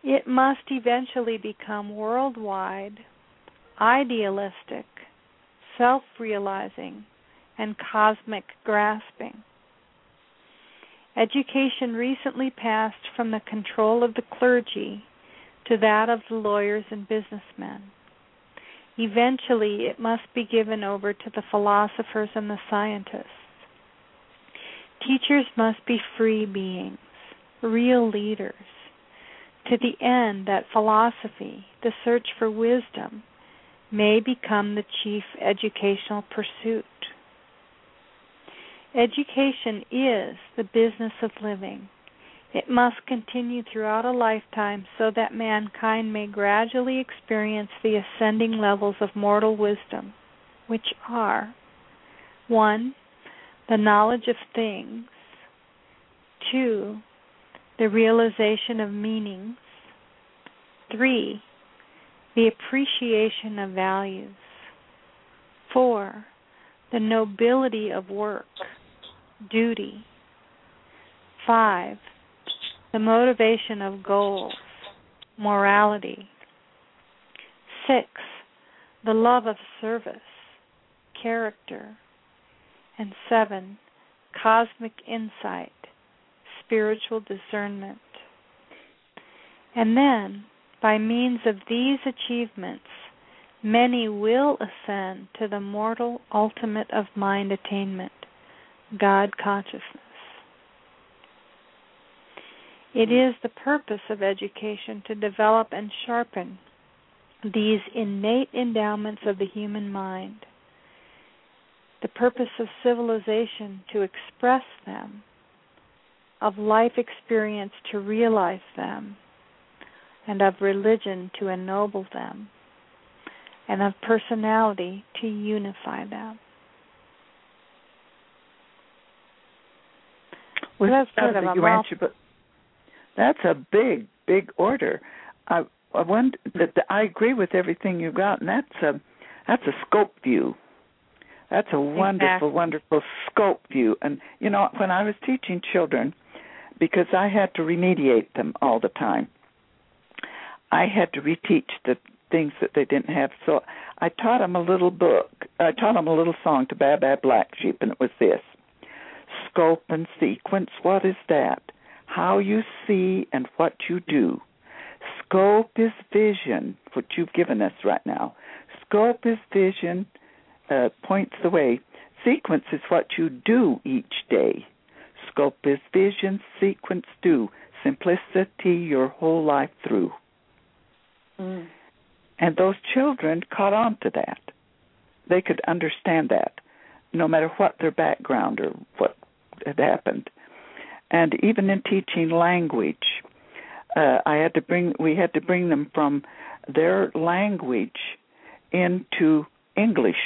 It must eventually become worldwide, idealistic, self-realizing, and cosmic grasping. Education recently passed from the control of the clergy to that of the lawyers and businessmen. Eventually, it must be given over to the philosophers and the scientists. Teachers must be free beings, real leaders, to the end that philosophy, the search for wisdom, may become the chief educational pursuit. Education is the business of living. It must continue throughout a lifetime so that mankind may gradually experience the ascending levels of mortal wisdom, which are 1. The knowledge of things, 2. The realization of meanings, 3. The appreciation of values, 4. The nobility of work, duty, 5. The motivation of goals, morality, 6. The love of service, character, and 7. Cosmic insight, spiritual discernment. And then, by means of these achievements, many will ascend to the mortal ultimate of mind attainment, God consciousness. It is the purpose of education to develop and sharpen these innate endowments of the human mind, the purpose of civilization to express them, of life experience to realize them, and of religion to ennoble them, and of personality to unify them. Well, that's sort of a mouthful. But that's a big, big order. I agree with everything you got, and that's a scope view. That's a wonderful, wonderful scope view. And, you know, when I was teaching children, because I had to remediate them all the time, I had to reteach the things that they didn't have. So I taught them a little book. I taught them a little song to Baa Baa Black Sheep, and it was this. Scope and sequence, what is that? How you see and what you do. Scope is vision, what you've given us right now. Scope is vision, points the way. Sequence is what you do each day. Scope is vision, sequence do. Simplicity your whole life through. Mm. And those children caught on to that. They could understand that, no matter what their background or what had happened. And even in teaching language, we had to bring them from their language into English.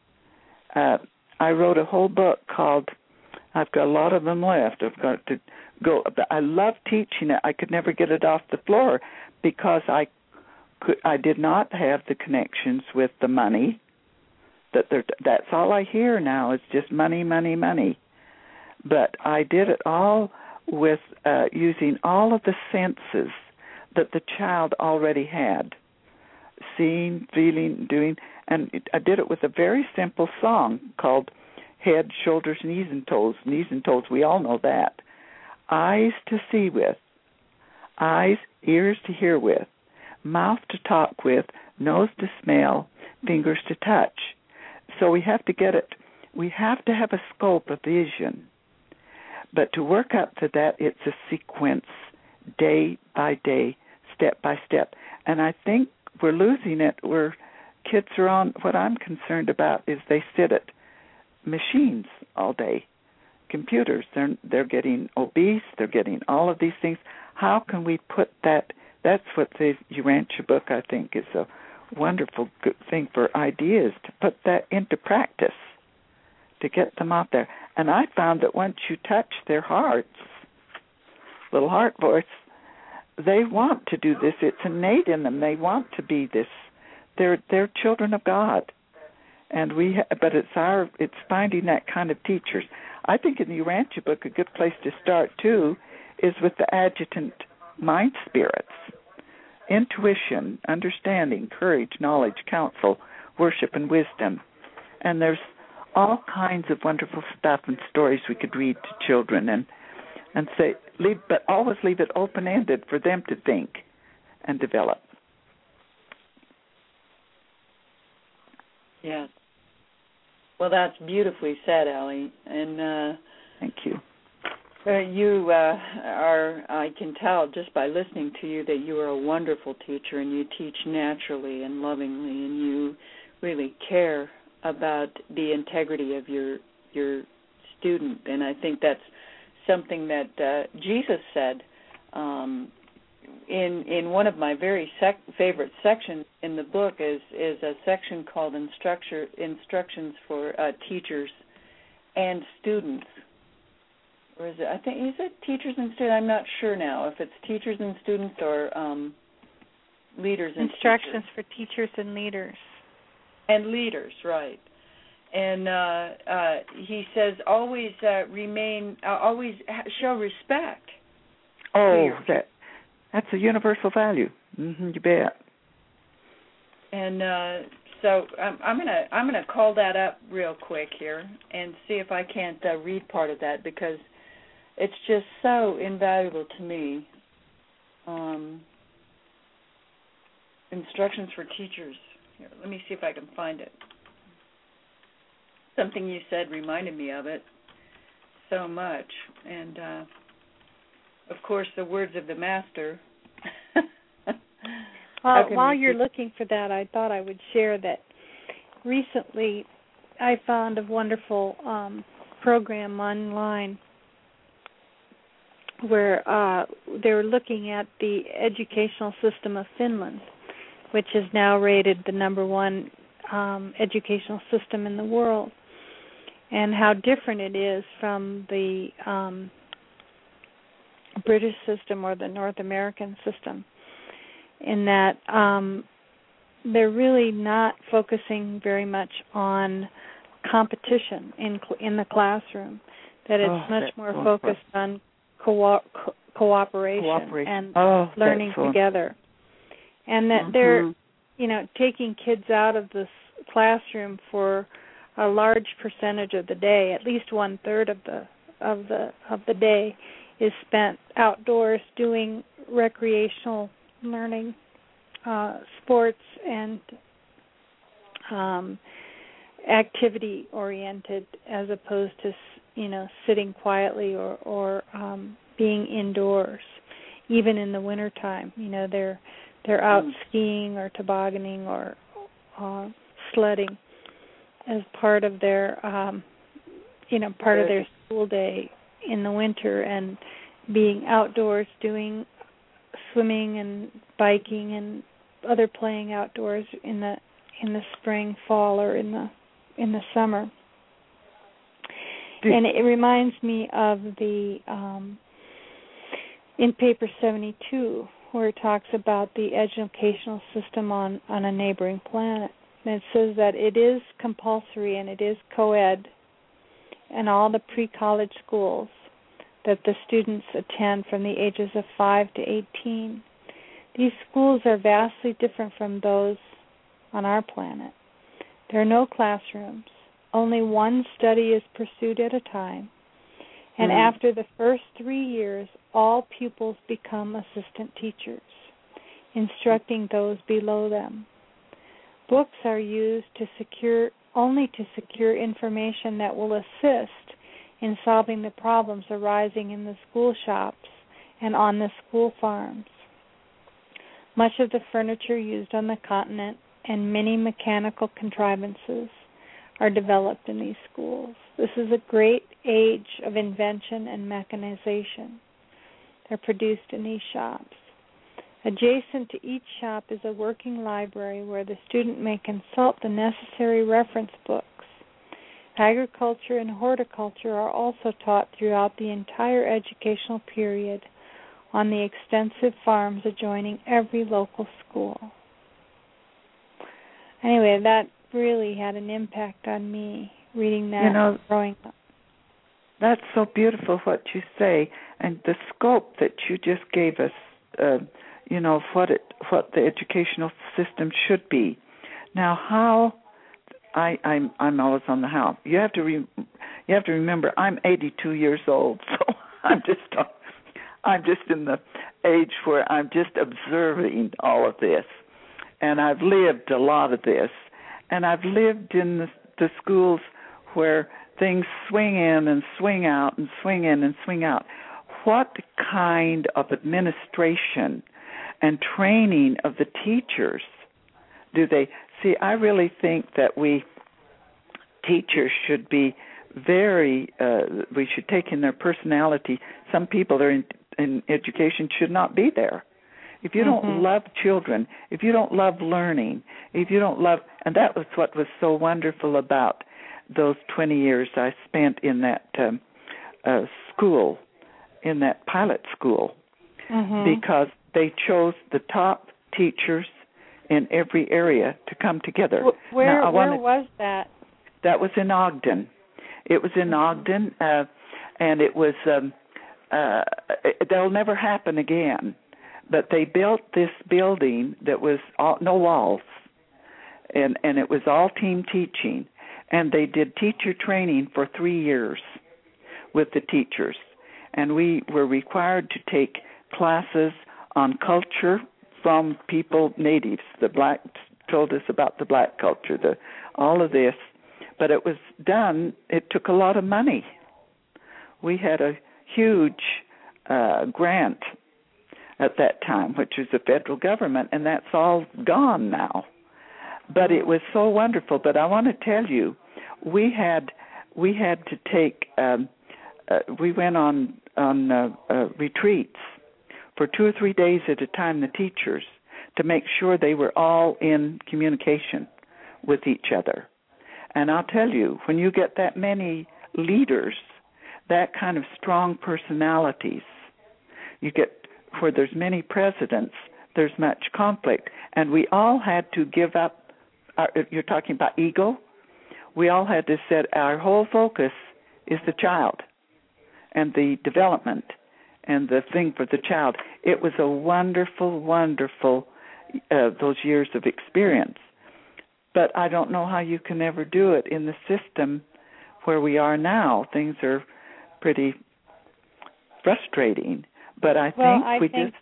I wrote a whole book called, I've got a lot of them left. I've got to go. I love teaching it. I could never get it off the floor because I did not have the connections with the money. That's all I hear now is just money, money, money. But I did it all with using all of the senses that the child already had, seeing, feeling, doing, and I did it with a very simple song called Head, Shoulders, Knees and Toes. Knees and toes, we all know that. Eyes to see with, eyes, ears to hear with, mouth to talk with, nose to smell, fingers to touch. So we have to get it. We have to have a scope of vision. But to work up to that, it's a sequence, day by day, step by step. And I think we're losing it where kids are on, what I'm concerned about is they sit at machines all day, computers. They're getting obese. They're getting all of these things. How can we put that? That's what the Urantia book, I think, is a wonderful good thing for ideas, to put that into practice, to get them out there. And I found that once you touch their hearts, little heart voice, they want to do this. It's innate in them. They want to be this. They're children of God. And but it's finding that kind of teachers. I think in the Urantia book, a good place to start too is with the adjutant mind spirits, intuition, understanding, courage, knowledge, counsel, worship, and wisdom. And there's all kinds of wonderful stuff and stories we could read to children and say, but always leave it open-ended for them to think and develop. Yes. Well, that's beautifully said, Allie. And thank you. You are, I can tell just by listening to you that you are a wonderful teacher, and you teach naturally and lovingly, and you really care about the integrity of your student. And I think that's something that Jesus said in one of my very favorite sections in the book is a section called Instructions for Teachers and Students. Or is it teachers and students? I'm not sure now if it's teachers and students or leaders and Instructions teachers. for teachers and leaders. And leaders, right. And he says always always show respect. Oh, that's a universal value. Mm-hmm, you bet. And so I'm gonna call that up real quick here and see if I can't read part of that, because it's just so invaluable to me. Instructions for teachers. Here, let me see if I can find it. Something you said reminded me of it so much. And, of course, the words of the Master. While you're looking for that, I thought I would share that recently I found a wonderful program online where they were looking at the educational system of Finland, which is now rated the number one educational system in the world, and how different it is from the British system or the North American system, in that they're really not focusing very much on competition in the classroom, that it's much more focused on cooperation and learning together. And that they're, taking kids out of the classroom for a large percentage of the day. At least 1/3 of the day is spent outdoors doing recreational learning, sports and activity oriented, as opposed to sitting quietly or being indoors. Even in the wintertime, they're out skiing or tobogganing or sledding as part of their part of their school day in the winter, and being outdoors doing swimming and biking and other playing outdoors in the spring, fall, or in the summer. And it reminds me of the in paper 72, where it talks about the educational system on a neighboring planet. And it says that it is compulsory and it is co-ed in all the pre-college schools that the students attend from the ages of 5 to 18. These schools are vastly different from those on our planet. There are no classrooms. Only one study is pursued at a time. And after the first 3 years, all pupils become assistant teachers, instructing those below them. Books are used only to secure information that will assist in solving the problems arising in the school shops and on the school farms. Much of the furniture used on the continent and many mechanical contrivances are developed in these schools. This is a great age of invention and mechanization. They're produced in these shops. Adjacent to each shop is a working library where the student may consult the necessary reference books. Agriculture and horticulture are also taught throughout the entire educational period on the extensive farms adjoining every local school. Anyway, that really had an impact on me, reading that growing up. That's so beautiful what you say, and the scope that you just gave us, what the educational system should be. Now, how I'm always on the how. You have to remember I'm 82 years old, so I'm just in the age where I'm just observing all of this, and I've lived a lot of this, and I've lived in the schools where things swing in and swing out and swing in and swing out. What kind of administration and training of the teachers do they see? I really think that teachers should be we should take in their personality. Some people that are in education should not be there. If you don't love children, if you don't love learning, if you don't love, and that was what was so wonderful about those 20 years I spent in that school, in that pilot school, because they chose the top teachers in every area to come together. Where was that? That was in Ogden. It was in Ogden, and it was, that'll never happen again. But they built this building that was no walls, and it was all team teaching. And they did teacher training for 3 years with the teachers. And we were required to take classes on culture from people, natives. The blacks told us about the black culture, all of this. But it was done, it took a lot of money. We had a huge grant at that time, which was the federal government, and that's all gone now. But it was so wonderful. But I want to tell you, we had to take, we went on retreats for 2 or 3 days at a time, the teachers, to make sure they were all in communication with each other. And I'll tell you, when you get that many leaders, that kind of strong personalities, you get where there's many presidents, there's much conflict. And we all had to give up, you're talking about ego? We all had to set our whole focus is the child and the development and the thing for the child. It was a wonderful, wonderful, those years of experience. But I don't know how you can ever do it in the system where we are now. Things are pretty frustrating. But I think we're going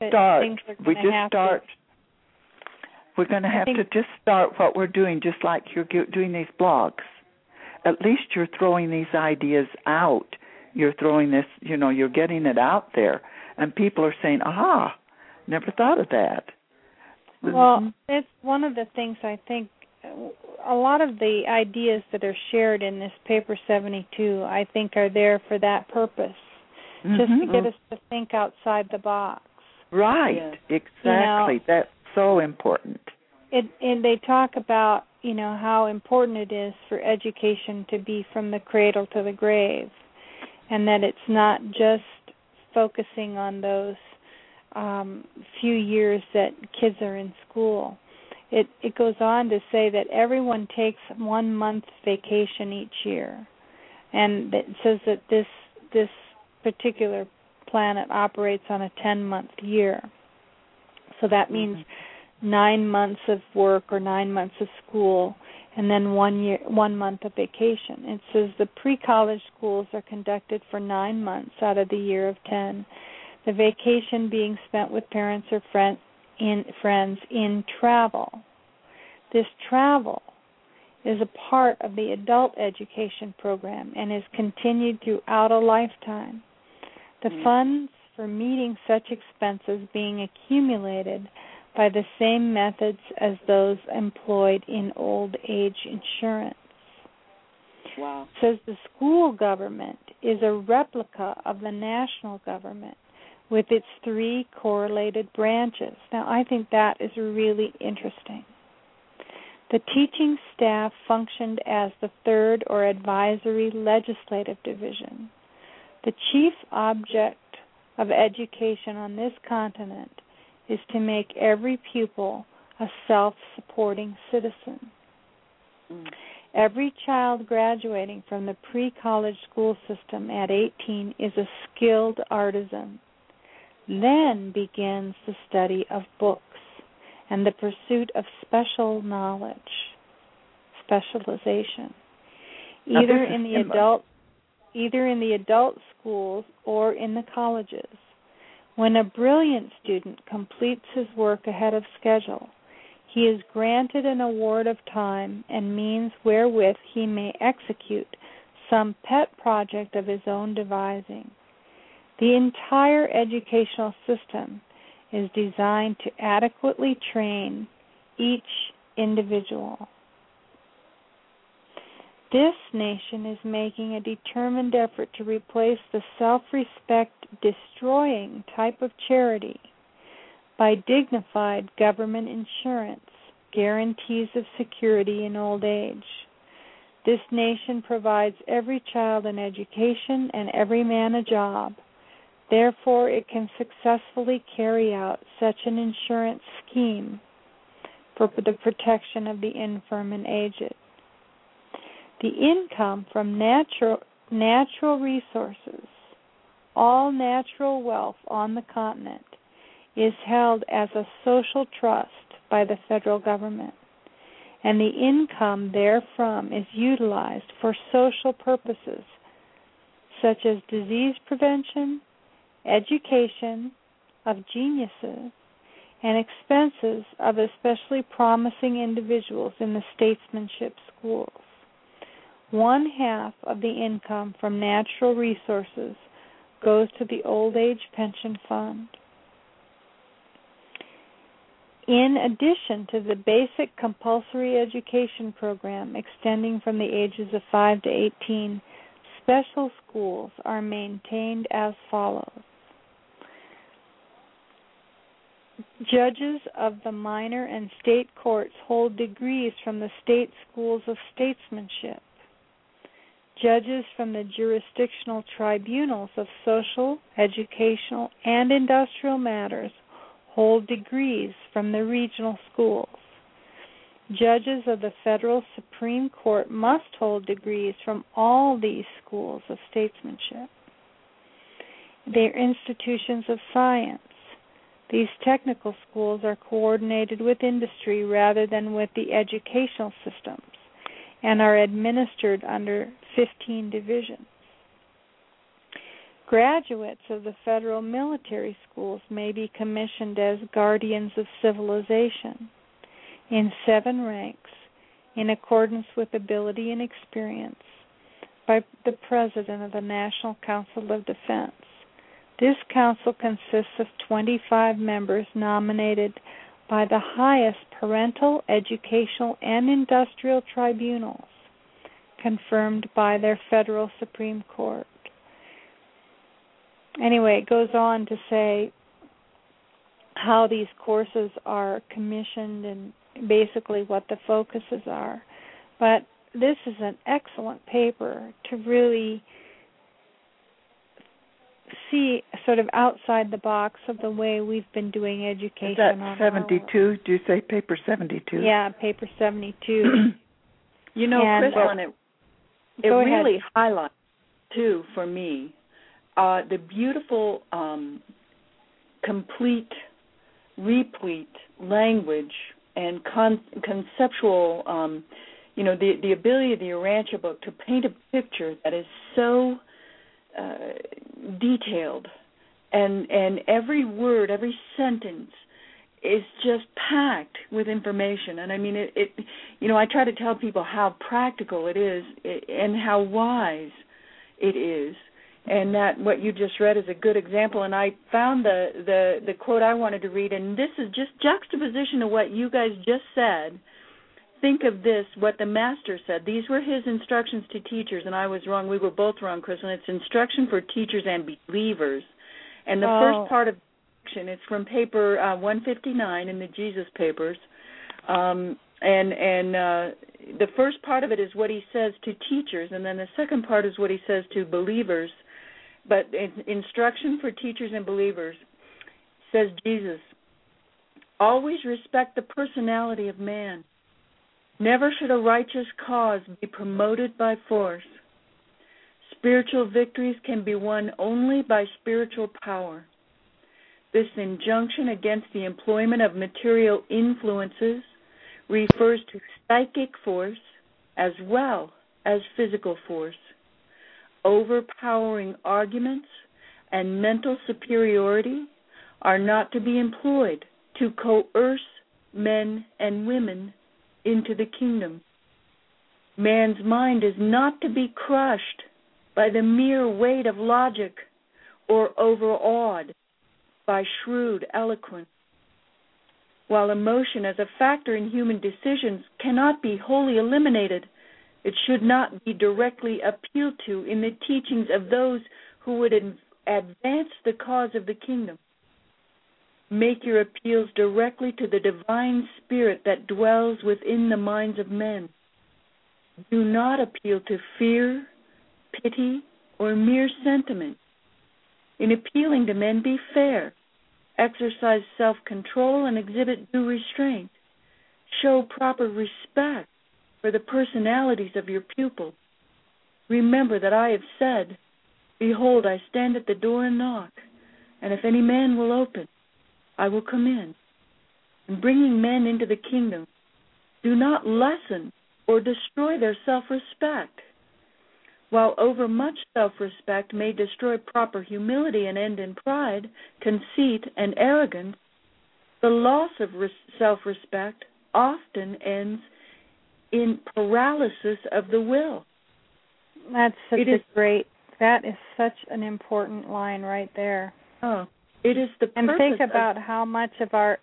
to have to just start what we're doing, just like you're doing these blogs. At least you're throwing these ideas out. You're throwing this, you're getting it out there. And people are saying, aha, never thought of that. Well, it's one of the things I think, a lot of the ideas that are shared in this paper 72, I think are there for that purpose, just to get us to think outside the box. Right, exactly. That's so important. And they talk about, how important it is for education to be from the cradle to the grave, and that it's not just focusing on those few years that kids are in school. It goes on to say that everyone takes 1 month vacation each year, and it says that this particular planet operates on a 10-month year. So that means 9 months of work or 9 months of school, and then 1 month of vacation. It says the pre-college schools are conducted for 9 months out of the year of 10. The vacation being spent with parents or friends in travel. This travel is a part of the adult education program and is continued throughout a lifetime. The funds for meeting such expenses being accumulated by the same methods as those employed in old age insurance. Wow. It says the school government is a replica of the national government with its 3 correlated branches. Now, I think that is really interesting. The teaching staff functioned as the 3rd or advisory legislative division. The chief object of education on this continent is to make every pupil a self-supporting citizen. Every child graduating from the pre-college school system at 18 is a skilled artisan. Then begins the study of books and the pursuit of special knowledge, specialization, either in the adult schools or in the colleges. When a brilliant student completes his work ahead of schedule, he is granted an award of time and means wherewith he may execute some pet project of his own devising. The entire educational system is designed to adequately train each individual. This nation is making a determined effort to replace the self-respect-destroying type of charity by dignified government insurance, guarantees of security in old age. This nation provides every child an education and every man a job. Therefore, it can successfully carry out such an insurance scheme for the protection of the infirm and aged. The income from natural resources, all natural wealth on the continent, is held as a social trust by the federal government, and the income therefrom is utilized for social purposes such as disease prevention, education of geniuses, and expenses of especially promising individuals in the statesmanship schools. 1/2 of the income from natural resources goes to the old age pension fund. In addition to the basic compulsory education program extending from the ages of 5 to 18, special schools are maintained as follows. Judges of the minor and state courts hold degrees from the state schools of statesmanship. Judges from the jurisdictional tribunals of social, educational, and industrial matters hold degrees from the regional schools. Judges of the federal Supreme Court must hold degrees from all these schools of statesmanship. They are institutions of science. These technical schools are coordinated with industry rather than with the educational systems and are administered under 15 divisions. Graduates of the federal military schools may be commissioned as guardians of civilization in 7 ranks in accordance with ability and experience by the President of the National Council of Defense. This council consists of 25 members nominated by the highest parental, educational, and industrial tribunals, confirmed by their federal Supreme Court. Anyway, it goes on to say how these courses are commissioned and basically what the focuses are. But this is an excellent paper to really see sort of outside the box of the way we've been doing education. Is that 72? Do you say paper 72? Yeah, paper 72. You know, Crystal, it really highlights, too, for me, the beautiful, complete, replete language and conceptual, the ability of the Urantia book to paint a picture that is so detailed, and every word, every sentence is just packed with information. And I mean, I try to tell people how practical it is and how wise it is, and that what you just read is a good example. And I found the quote I wanted to read, and this is just juxtaposition of what you guys just said. Think of this, what the Master said. These were his instructions to teachers, and I was wrong. We were both wrong, Chris. And it's instruction for teachers and believers. And the first part of it's from paper 159 in the Jesus Papers. And the first part of it is what he says to teachers, and then the second part is what he says to believers. But instruction for teachers and believers, says Jesus, always respect the personality of man. Never should a righteous cause be promoted by force. Spiritual victories can be won only by spiritual power. This injunction against the employment of material influences refers to psychic force as well as physical force. Overpowering arguments and mental superiority are not to be employed to coerce men and women into the kingdom. Man's mind is not to be crushed by the mere weight of logic or overawed by shrewd eloquence. While emotion as a factor in human decisions cannot be wholly eliminated, it should not be directly appealed to in the teachings of those who would advance the cause of the kingdom. Make your appeals directly to the divine spirit that dwells within the minds of men. Do not appeal to fear, pity, or mere sentiment. In appealing to men, be fair. Exercise self-control and exhibit due restraint. Show proper respect for the personalities of your pupils. Remember that I have said, "Behold, I stand at the door and knock, and if any man will open, I will come in." And bringing men into the kingdom, do not lessen or destroy their self-respect. While overmuch self-respect may destroy proper humility and end in pride, conceit, and arrogance, the loss of self-respect often ends in paralysis of the will. That is such an important line right there. Oh, it is the purpose. And think about how much of our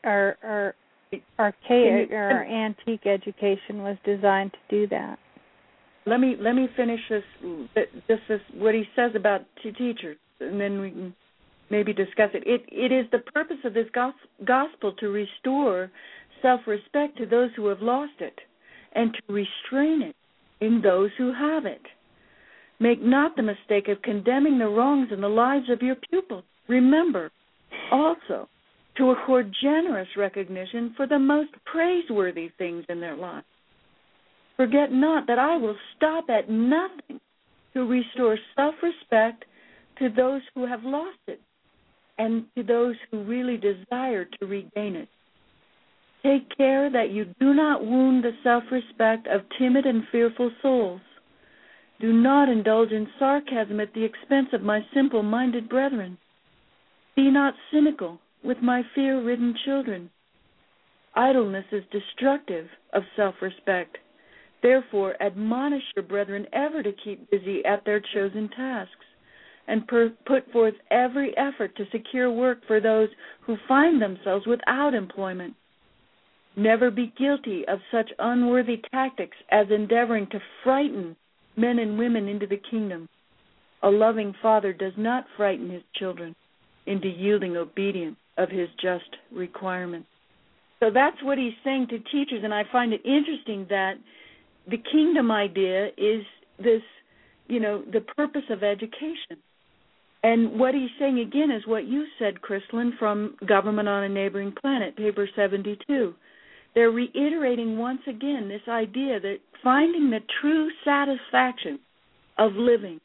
archaic or antique education was designed to do that. Let me finish this. This is what he says about teachers, and then we can maybe discuss it. It is the purpose of this gospel to restore self-respect to those who have lost it, and to restrain it in those who have it. Make not the mistake of condemning the wrongs in the lives of your pupils. Remember also to accord generous recognition for the most praiseworthy things in their lives. Forget not that I will stop at nothing to restore self-respect to those who have lost it and to those who really desire to regain it. Take care that you do not wound the self-respect of timid and fearful souls. Do not indulge in sarcasm at the expense of my simple-minded brethren. Be not cynical with my fear-ridden children. Idleness is destructive of self-respect. Therefore, admonish your brethren ever to keep busy at their chosen tasks, and put forth every effort to secure work for those who find themselves without employment. Never be guilty of such unworthy tactics as endeavoring to frighten men and women into the kingdom. A loving father does not frighten his children into yielding obedience of his just requirements. So that's what he's saying to teachers, and I find it interesting that the kingdom idea is this, the purpose of education. And what he's saying again is what you said, Christlyn, from Government on a Neighboring Planet, paper 72. They're reiterating once again this idea that finding the true satisfaction of living.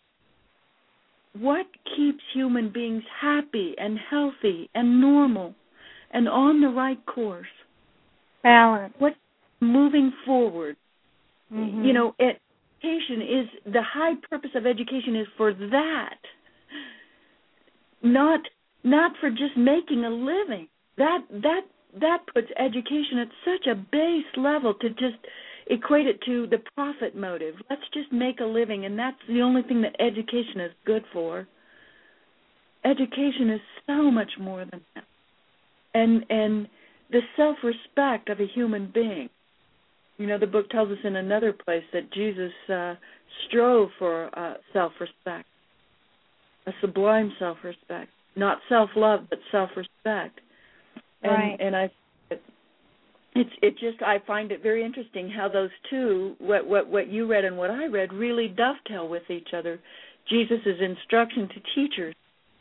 What keeps human beings happy and healthy and normal and on the right course? Balance. What's moving forward? Mm-hmm. Education is, the high purpose of education is for that. Not for just making a living. That puts education at such a base level to just equate it to the profit motive. Let's just make a living, and that's the only thing that education is good for. Education is so much more than that. And the self-respect of a human being. The book tells us in another place that Jesus strove for self-respect, a sublime self-respect, not self-love, but self-respect. Right. And I find it very interesting how those two, what you read and what I read, really dovetail with each other. Jesus' instruction to teachers,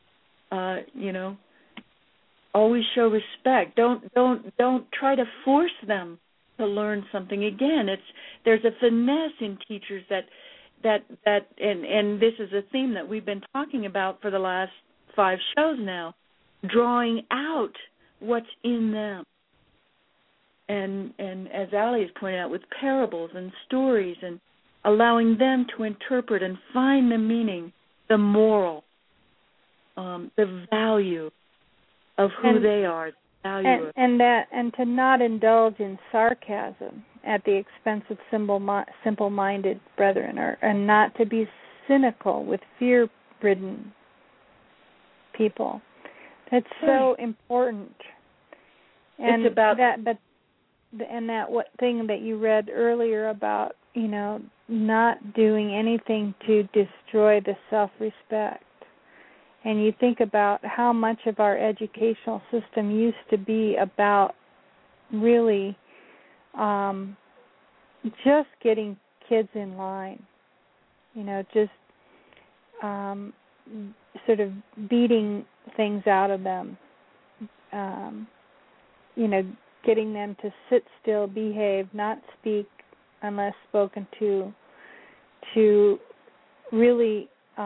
always show respect. Don't try to force them to learn something. Again, there's a finesse in teachers that and this is a theme that we've been talking about for the last 5 shows now. drawing out what's in them. And as Allie has pointed out, with parables and stories and allowing them to interpret and find the meaning, the moral, the value of who they are, the value and to not indulge in sarcasm at the expense of simple-minded brethren, and not to be cynical with fear-ridden people. That's so important. And it's about what thing that you read earlier about, not doing anything to destroy the self-respect. And you think about how much of our educational system used to be about really just getting kids in line, just sort of beating things out of them, getting them to sit still, behave, not speak unless spoken to really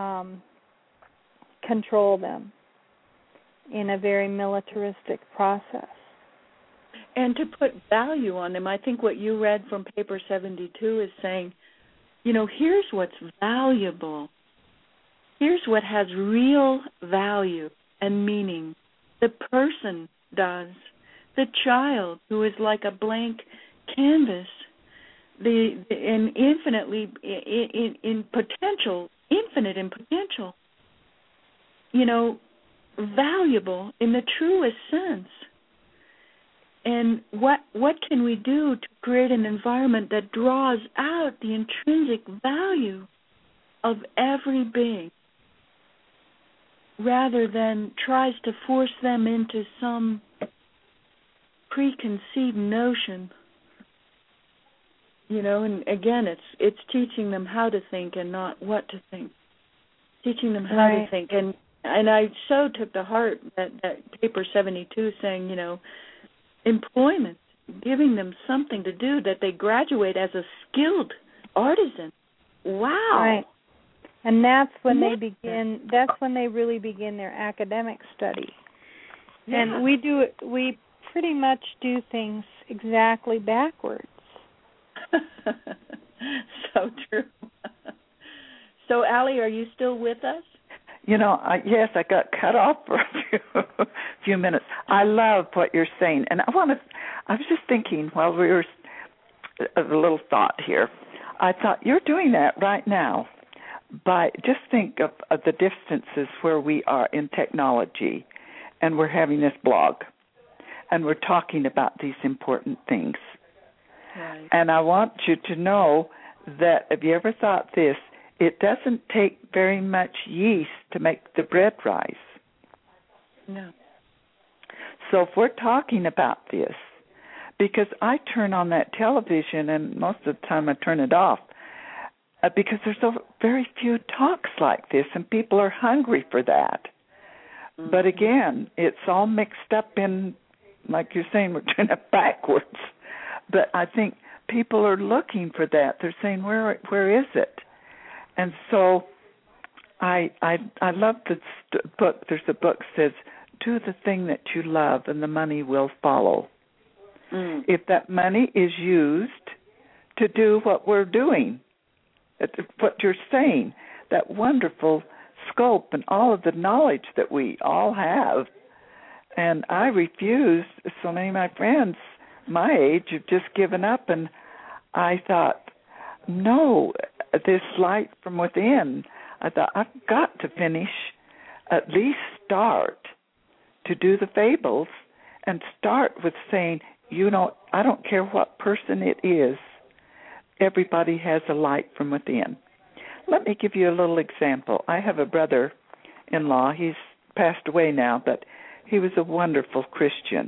control them in a very militaristic process. And to put value on them. I think what you read from paper 72 is saying, here's what's valuable. Here's what has real value and meaning. The person does. The child, who is like a blank canvas, and infinitely in potential, infinite in potential, valuable in the truest sense. And what can we do to create an environment that draws out the intrinsic value of every being, rather than tries to force them into some preconceived notion? And again, it's teaching them how to think and not what to think. Teaching them how to think. And I so took to heart that paper 72 saying, employment, giving them something to do, that they graduate as a skilled artisan. Wow. Right. And that's when they begin. That's when they really begin their academic study. Yeah. And we pretty much do things exactly backwards. So true. So, Allie, are you still with us? Yes, I got cut off for a few minutes. I love what you're saying, and I was just thinking while we were a little thought here. I thought you're doing that right now. Just think of the distances where we are in technology, and we're having this blog, and we're talking about these important things. Right. And I want you to know that, have you ever thought this? It doesn't take very much yeast to make the bread rise. No. So if we're talking about this, because I turn on that television, and most of the time I turn it off, because there's so very few talks like this, and people are hungry for that. Mm-hmm. But again, it's all mixed up in, like you're saying, we're doing it backwards. But I think people are looking for that. They're saying, where is it? And so I love this book. There's a book that says, do the thing that you love and the money will follow. Mm. If that money is used to do what we're doing, what you're saying, that wonderful scope and all of the knowledge that we all have. And I refuse, so many of my friends my age have just given up, and I thought, no, this light from within, I thought, I've got to finish, at least start to do the fables, and start with saying, I don't care what person it is, everybody has a light from within. Let me give you a little example. I have a brother-in-law. He's passed away now, but he was a wonderful Christian.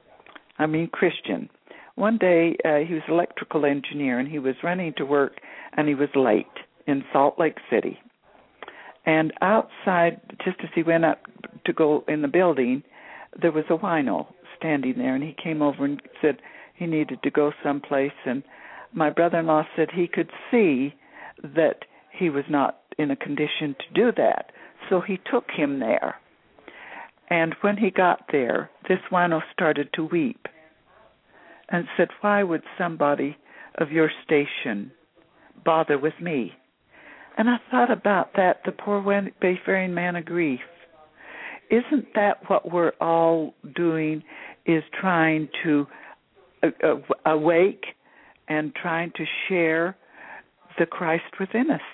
One day, he was an electrical engineer, and he was running to work, and he was late in Salt Lake City. And outside, just as he went up to go in the building, there was a wino standing there, and he came over and said he needed to go someplace. And my brother-in-law said he could see that he was not in a condition to do that, so he took him there. And when he got there, this wino started to weep and said, "Why would somebody of your station bother with me?" And I thought about that, the poor wayfaring man of grief. Isn't that what we're all doing, is trying to awake and trying to share the Christ within us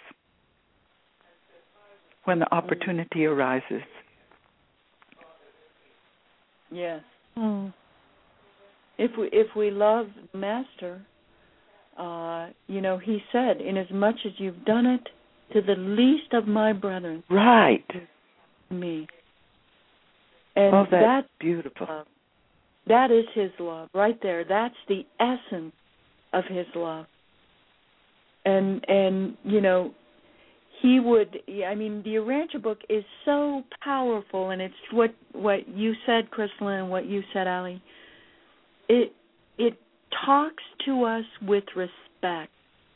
when the opportunity arises? Yes. Mm. If we love the Master, he said, "Inasmuch as you've done it to the least of my brethren," right, me. And that's beautiful. Love. That is his love right there. That's the essence of his love. And he would. I mean, the Urantia book is so powerful, and it's what you said, Crystalline, and what you said, Ali. It talks to us with respect.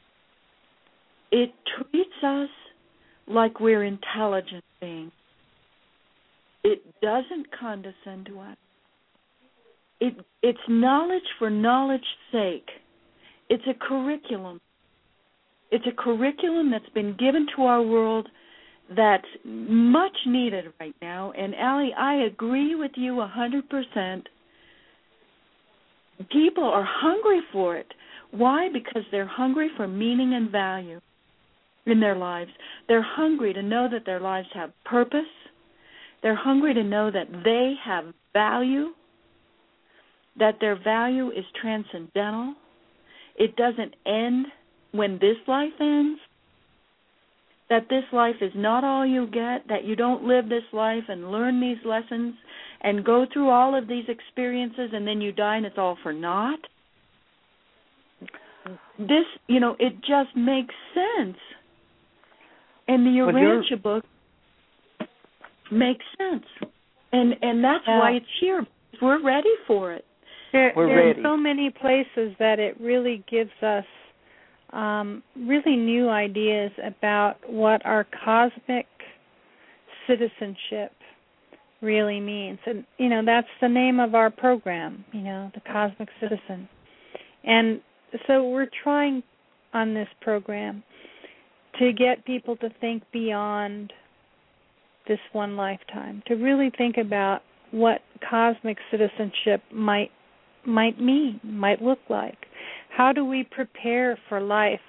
It treats us like we're intelligent beings. It doesn't condescend to us. It's knowledge for knowledge's sake. It's a curriculum. It's a curriculum that's been given to our world that's much needed right now. And, Ali, I agree with you 100%. People are hungry for it. Why? Because they're hungry for meaning and value in their lives. They're hungry to know that their lives have purpose. They're hungry to know that they have value, that their value is transcendental. It doesn't end when this life ends, that this life is not all you get, that you don't live this life and learn these lessons and go through all of these experiences and then you die and it's all for naught. This, it just makes sense. And the Urantia book makes sense. And that's why it's here. We're ready for it. There are so many places that it really gives us really new ideas about what our cosmic citizenship really means. And, that's the name of our program, the Cosmic Citizen. And so we're trying on this program to get people to think beyond this one lifetime, to really think about what cosmic citizenship might mean, might look like. How do we prepare for life,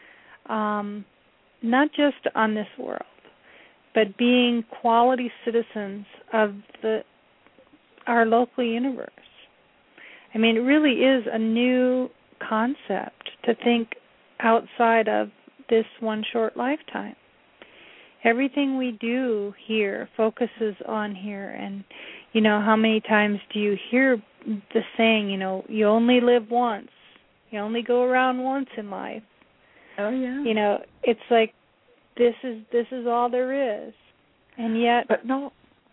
not just on this world, but being quality citizens of our local universe? I mean, it really is a new concept to think outside of this one short lifetime. Everything we do here focuses on here, and how many times do you hear the saying, you only live once, you only go around once in life. Oh yeah. It's like this is all there is, and yet. But no.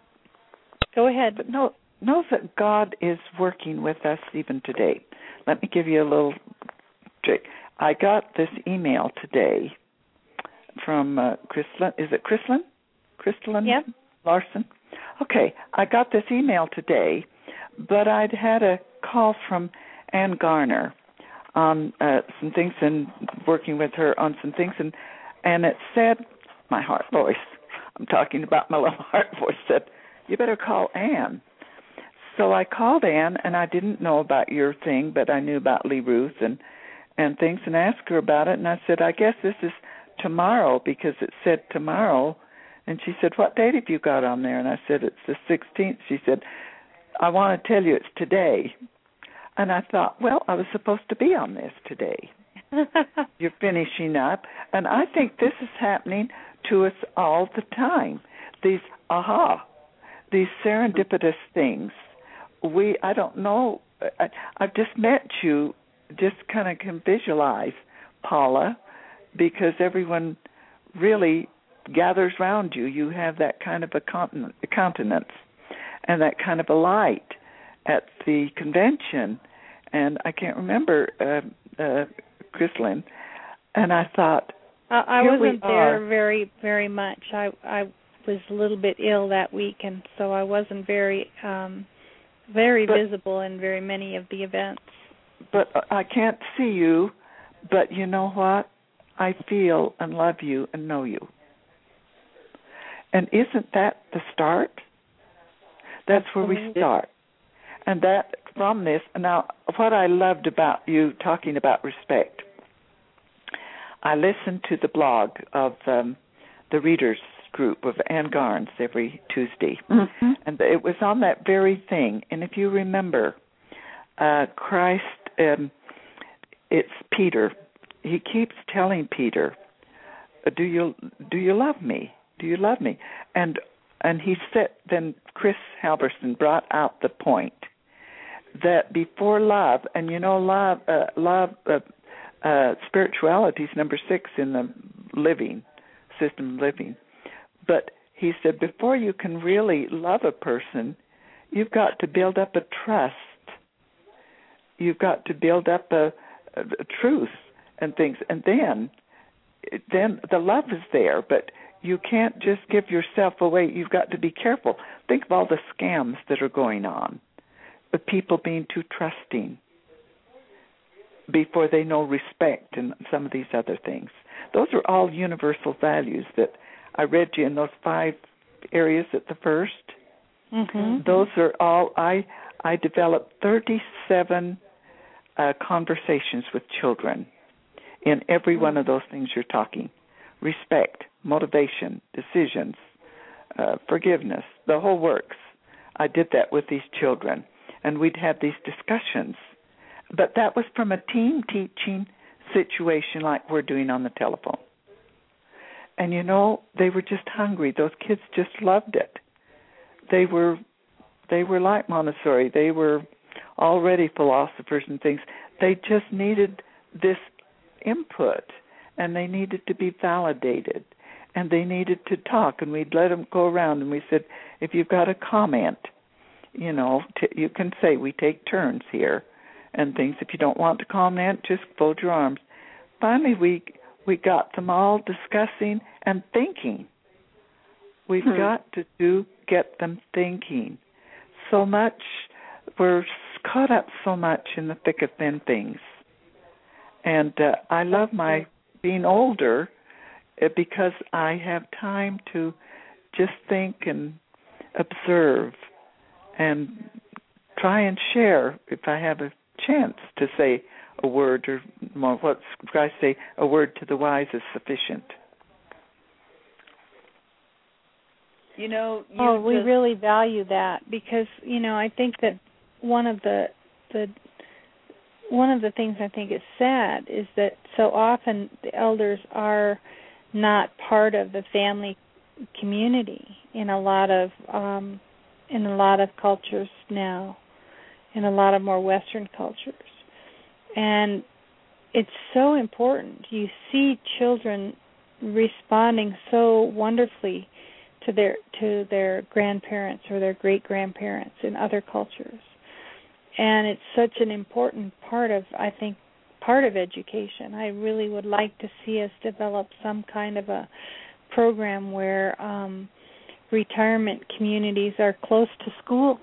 Go ahead. But know that God is working with us even today. Let me give you a little trick. I got this email today from Crystalline. Is it Crystalline? Crystalline Yep. Larson? Okay, I got this email today, but I'd had a call from Ann Garner on some things and working with her on some things, and it said, my heart voice, I'm talking about my little heart voice, said, you better call Ann. So I called Ann, and I didn't know about your thing, but I knew about Lee Ruth and things, and asked her about it, and I said, I guess this is tomorrow, because it said tomorrow. And she said, what date have you got on there? And I said, it's the 16th. She said, I want to tell you it's today. And I thought, well, I was supposed to be on this today. You're finishing up. And I think this is happening to us all the time. These serendipitous things. I don't know, I've just met you, just kind of can visualize, Paula, because everyone really gathers around you. You have that kind of a countenance and that kind of a light at the convention. And I can't remember, Crystalline. And I thought, I wasn't there very, very much. I was a little bit ill that week, and so I wasn't very visible in very many of the events. But I can't see you, but you know what? I feel and love you and know you. And isn't that the start? That's where we start. And that from this, now what I loved about you talking about respect, I listened to the blog of the Readers Group of Ann Garnes every Tuesday. Mm-hmm. And it was on that very thing. And if you remember, Christ, it's Peter. He keeps telling Peter, do you love me? Do you love me? And he said, then Chris Halverson brought out the point that before love, and you know, spirituality is number 6 in the living system of living. But he said before you can really love a person, you've got to build up a trust. You've got to build up a truth and things, and then the love is there. But you can't just give yourself away. You've got to be careful. Think of all the scams that are going on, with people being too trusting before they know respect and some of these other things. Those are all universal values that I read you in those 5 areas at the first. Mm-hmm. Those are all, I developed 37 conversations with children in every one of those things you're talking. Respect, motivation, decisions, forgiveness, the whole works. I did that with these children, and we'd have these discussions. But that was from a team teaching situation like we're doing on the telephone. And, you know, they were just hungry. Those kids just loved it. They were like Montessori. They were already philosophers and things. They just needed this input, and they needed to be validated, and they needed to talk, and we'd let them go around, and we said, if you've got a comment, you know, you can say, we take turns here and things. If you don't want to comment, just fold your arms. Finally, we got them all discussing and thinking. We've got to get them thinking. So much, we're caught up so much in the thick of thin things. And I love my being older because I have time to just think and observe and try and share if I have a chance to say a word, or more, what I say, a word to the wise is sufficient. You know, we really value that because, you know, I think that one of the things I think is sad is that so often the elders are not part of the family community in a lot of cultures now, in a lot of more Western cultures. And it's so important. You see children responding so wonderfully to their grandparents or their great-grandparents in other cultures. And it's such an important part of education. I really would like to see us develop some kind of a program where retirement communities are close to schools.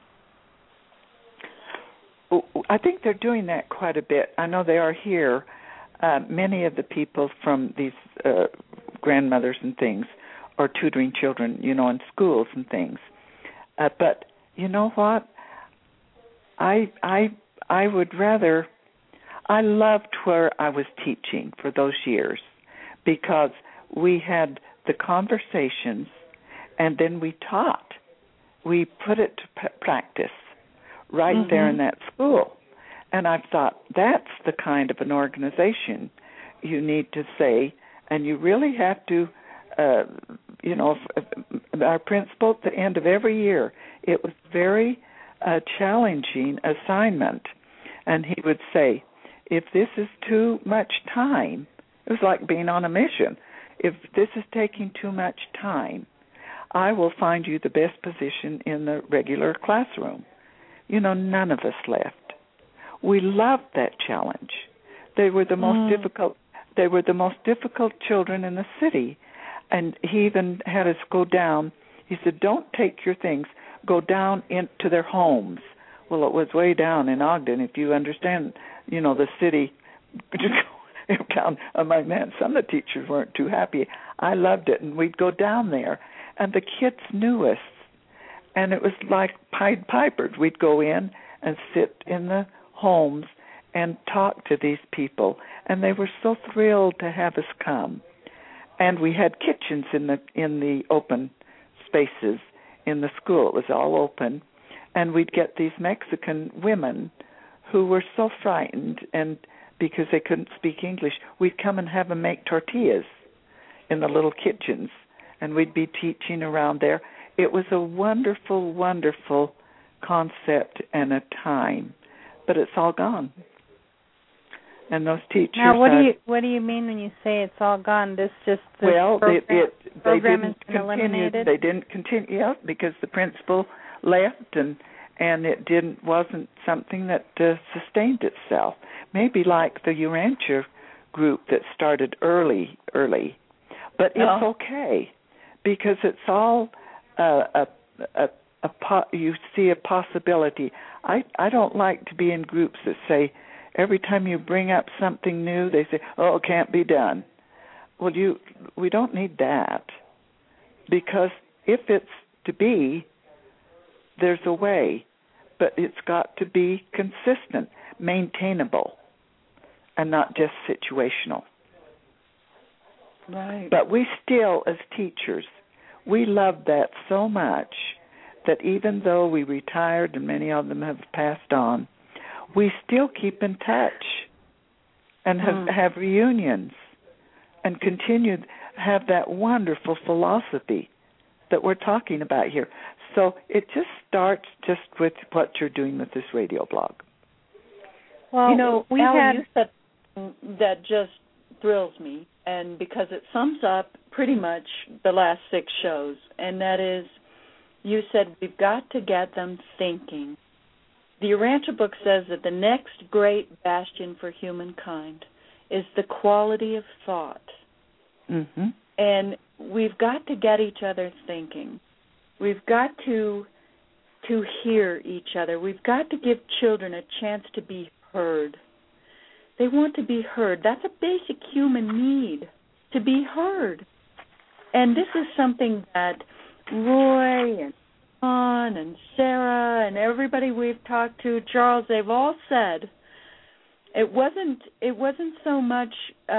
I think they're doing that quite a bit. I know they are here. Many of the people from these grandmothers and things are tutoring children, you know, in schools and things. But you know what? I would rather. I loved where I was teaching for those years because we had the conversations and then we taught. We put it to practice right there in that school. And I thought, that's the kind of an organization you need to say, and you really have to, you know, our principal at the end of every year, it was very challenging assignment. And he would say, if this is too much time, it was like being on a mission. If this is taking too much time, I will find you the best position in the regular classroom. You know, none of us left. We loved that challenge. They were the most difficult. They were the most difficult children in the city, And he even had us go down. He said, don't take your things. Go down into their homes. Well, it was way down in Ogden, if you understand, the city. Down among men. Some of the teachers weren't too happy. I loved it, and we'd go down there, and the kids knew us. And it was like Pied Pipers. We'd go in and sit in the homes and talk to these people, and they were so thrilled to have us come. And we had kitchens in the open spaces in the school. It was all open, and we'd get these Mexican women who were so frightened, and because they couldn't speak English, we'd come and have them make tortillas in the little kitchens, and we'd be teaching around there. It was a wonderful, wonderful concept and a time, but it's all gone. And those teachers. Now, what do you mean when you say it's all gone? They didn't continue. Eliminated? They didn't continue, because the principal left, and it wasn't something that sustained itself. Maybe like the Urantia group that started early, but it's okay, because it's all you see a possibility. I don't like to be in groups that say every time you bring up something new, they say, "Oh, it can't be done." Well, we don't need that, because if it's to be, there's a way, but it's got to be consistent, maintainable, and not just situational. Right. But we still, as teachers, we love that so much that even though we retired and many of them have passed on, we still keep in touch and have reunions and continue to have that wonderful philosophy that we're talking about here. So it just starts just with what you're doing with this radio blog. Well, you said that just thrills me, and because it sums up pretty much the last 6 shows, and that is, you said we've got to get them thinking. The Urantia book says that the next great bastion for humankind is the quality of thought. Mm-hmm. And we've got to get each other thinking. We've got to hear each other. We've got to give children a chance to be heard. They want to be heard. That's a basic human need, to be heard. And this is something that Roy and John and Sarah and everybody we've talked to, Charles, they've all said. It wasn't so much,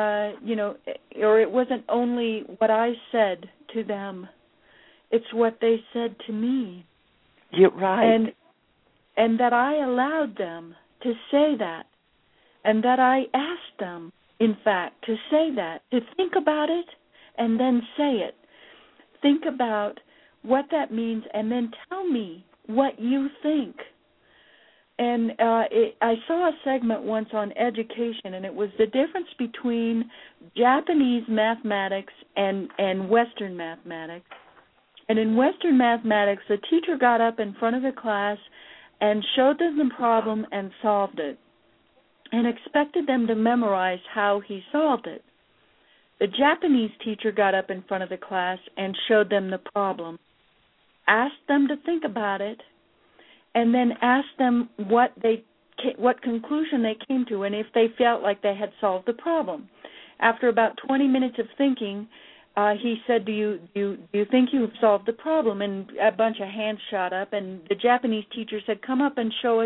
or it wasn't only what I said to them. It's what they said to me. You're right. And that I allowed them to say that. And that I asked them, in fact, to say that, to think about it and then say it. Think about what that means and then tell me what you think. And I saw a segment once on education, and it was the difference between Japanese mathematics and Western mathematics. And in Western mathematics, the teacher got up in front of the class and showed them the problem and solved it, and expected them to memorize how he solved it. The Japanese teacher got up in front of the class and showed them the problem, asked them to think about it, and then asked them what conclusion they came to and if they felt like they had solved the problem. After about 20 minutes of thinking, he said, do you think you've solved the problem? And a bunch of hands shot up, and the Japanese teacher said, come up and show us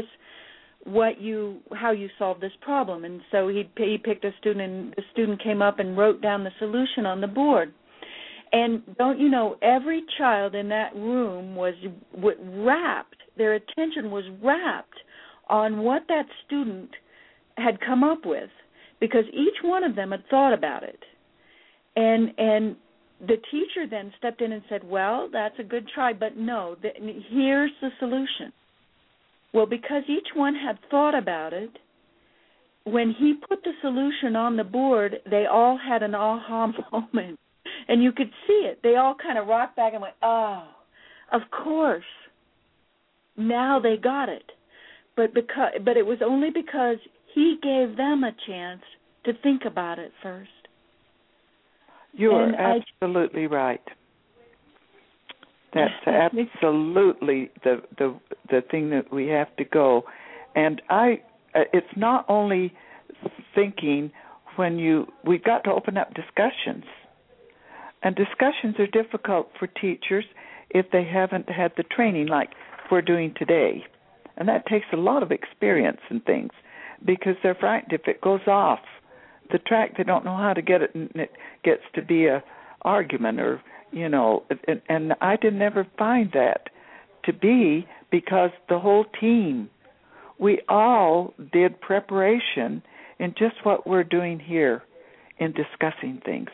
how you solved this problem. And so he picked a student, and the student came up and wrote down the solution on the board. And don't you know, every child in that room was rapt, their attention was rapt on what that student had come up with, because each one of them had thought about it. And the teacher then stepped in and said, well, that's a good try, but no, here's the solution. Well, because each one had thought about it, when he put the solution on the board, they all had an aha moment. And you could see it. They all kind of rocked back and went, oh, of course. Now they got it. But it was only because he gave them a chance to think about it first. You are absolutely right. That's absolutely the thing that we have to go. And it's not only thinking we've got to open up discussions. And discussions are difficult for teachers if they haven't had the training like we're doing today. And that takes a lot of experience and things, because they're frightened if it goes off the track, they don't know how to get it, and it gets to be a argument, or and I didn't ever find that to be, because the whole team, we all did preparation in just what we're doing here in discussing things.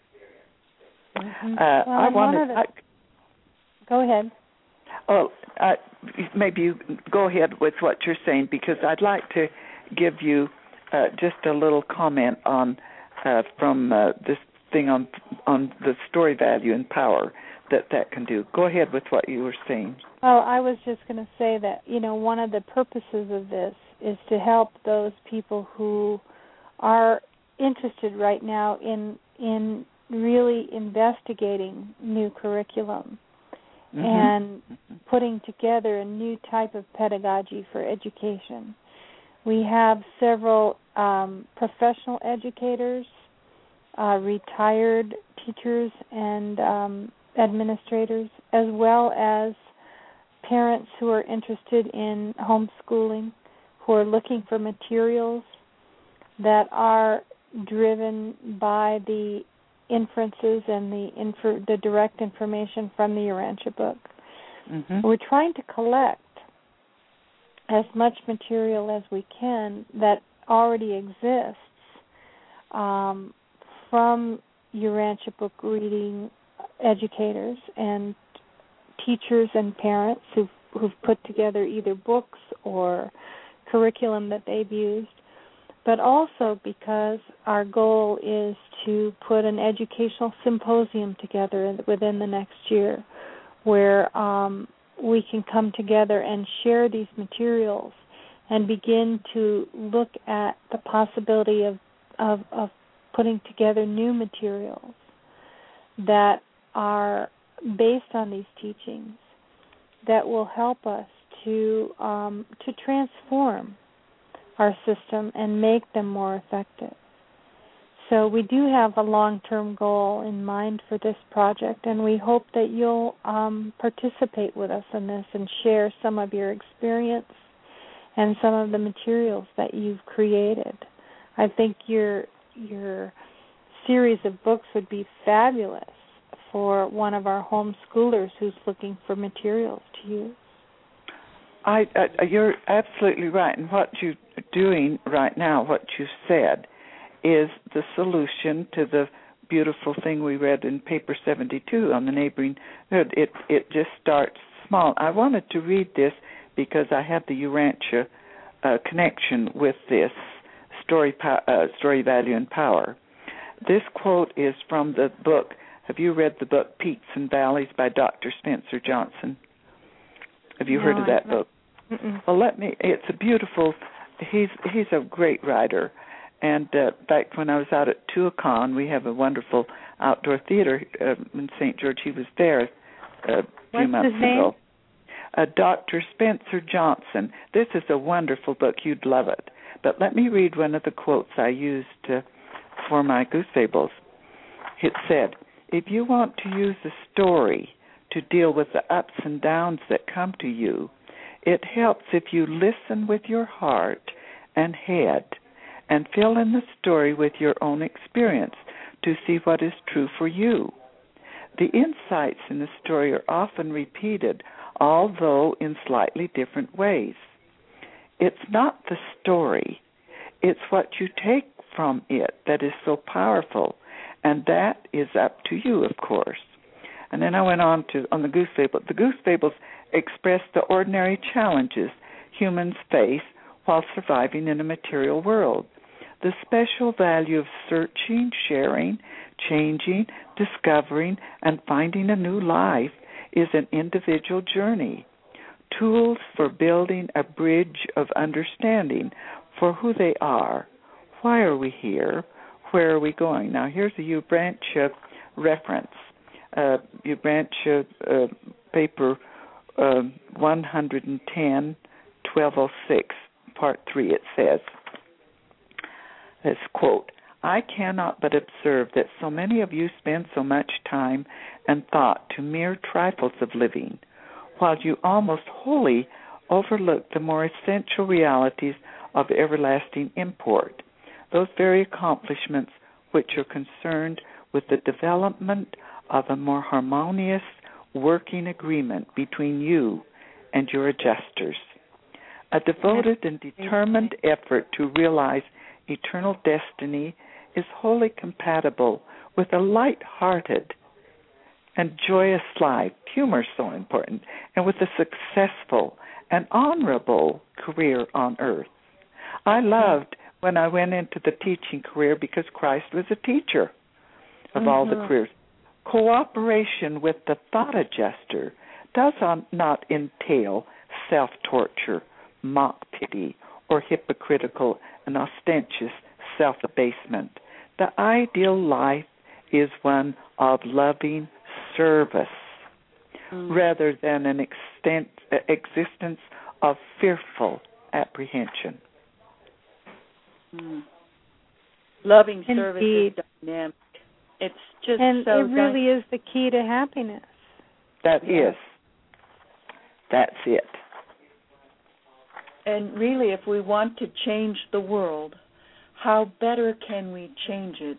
Mm-hmm. Go ahead. Oh, maybe you go ahead with what you're saying, because I'd like to give you just a little comment on from this thing on the story value and power that can do. Go ahead with what you were saying. Well, I was just going to say that, one of the purposes of this is to help those people who are interested right now in really investigating new curriculum and putting together a new type of pedagogy for education. We have several professional educators, retired teachers and administrators, as well as parents who are interested in homeschooling, who are looking for materials that are driven by the inferences and the direct information from the Urantia book. Mm-hmm. We're trying to collect as much material as we can that already exists from Urantia book reading educators and teachers and parents who've put together either books or curriculum that they've used, but also because our goal is to put an educational symposium together within the next year where we can come together and share these materials and begin to look at the possibility of putting together new materials that are based on these teachings that will help us to transform our system and make them more effective. So we do have a long-term goal in mind for this project, and we hope that you'll participate with us in this and share some of your experience and some of the materials that you've created. I think your series of books would be fabulous for one of our homeschoolers who's looking for materials to use. You're absolutely right, and what you're doing right now, what you said, is the solution to the beautiful thing we read in paper 72 on the neighboring. It just starts small. I wanted to read this because I have the Urantia connection with this story value and power. This quote is from the book. Have you read the book Peaks and Valleys by Dr. Spencer Johnson? Have you heard of that book? Mm-mm. Well, it's a beautiful. He's a great writer. And in fact, when I was out at Tuacahn, we have a wonderful outdoor theater in St. George. He was there a few months ago. Dr. Spencer Johnson. This is a wonderful book. You'd love it. But let me read one of the quotes I used for my Goose Fables. It said, "If you want to use a story to deal with the ups and downs that come to you, it helps if you listen with your heart and head and fill in the story with your own experience to see what is true for you. The insights in the story are often repeated, although in slightly different ways. It's not the story, it's what you take from it that is so powerful, and that is up to you, of course." And then I went on the Goose Fable. The Goose Fables express the ordinary challenges humans face while surviving in a material world. The special value of searching, sharing, changing, discovering, and finding a new life is an individual journey. Tools for building a bridge of understanding for who they are, why are we here, where are we going. Now, here's a Urantia reference. Urantia paper 110, 1206, part 3, it says, this quote, "I cannot but observe that so many of you spend so much time and thought to mere trifles of living, while you almost wholly overlook the more essential realities of everlasting import, those very accomplishments which are concerned with the development of a more harmonious working agreement between you and your adjusters. A devoted and determined effort to realize eternal destiny is wholly compatible with a light-hearted and joyous life, humor is so important, and with a successful and honorable career on earth. I loved when I went into the teaching career because Christ was a teacher of all the careers. Cooperation with the thought adjuster does not entail self-torture, mock-pity, or hypocritical and ostentatious self-abasement. The ideal life is one of loving service rather than an existence of fearful apprehension." Loving service Indeed. is dynamic. It's just and so it really is the key to happiness. That's it. And really, if we want to change the world, how better can we change it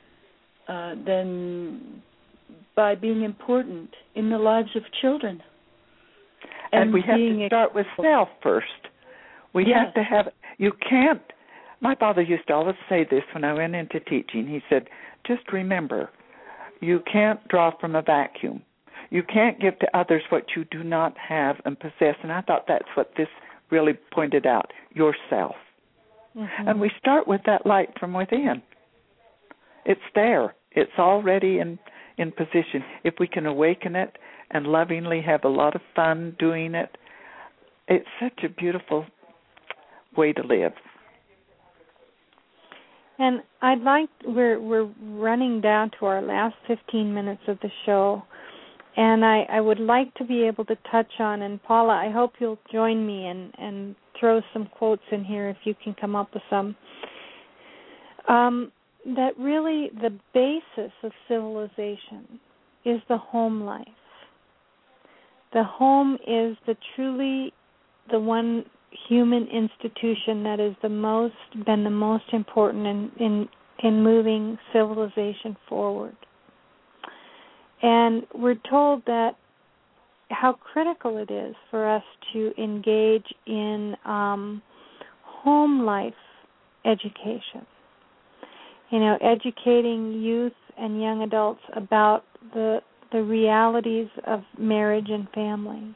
than by being important in the lives of children? And we have to start with self first. We have to have, you can't, my father used to always say this when I went into teaching. He said, just remember, you can't draw from a vacuum. You can't give to others what you do not have and possess. And I thought that's what this really pointed out, yourself. And we start with that light from within. It's there. It's already in position. If we can awaken it and lovingly have a lot of fun doing it, it's such a beautiful way to live. And we're running down to our last 15 minutes of the show, and I would like to be able to touch on, and Paula, I hope you'll join me and throw some quotes in here if you can come up with some, that really the basis of civilization is the home life. The home is truly the one human institution that is been the most important in moving civilization forward. And we're told that how critical it is for us to engage in home life education. Educating youth and young adults about the realities of marriage and family.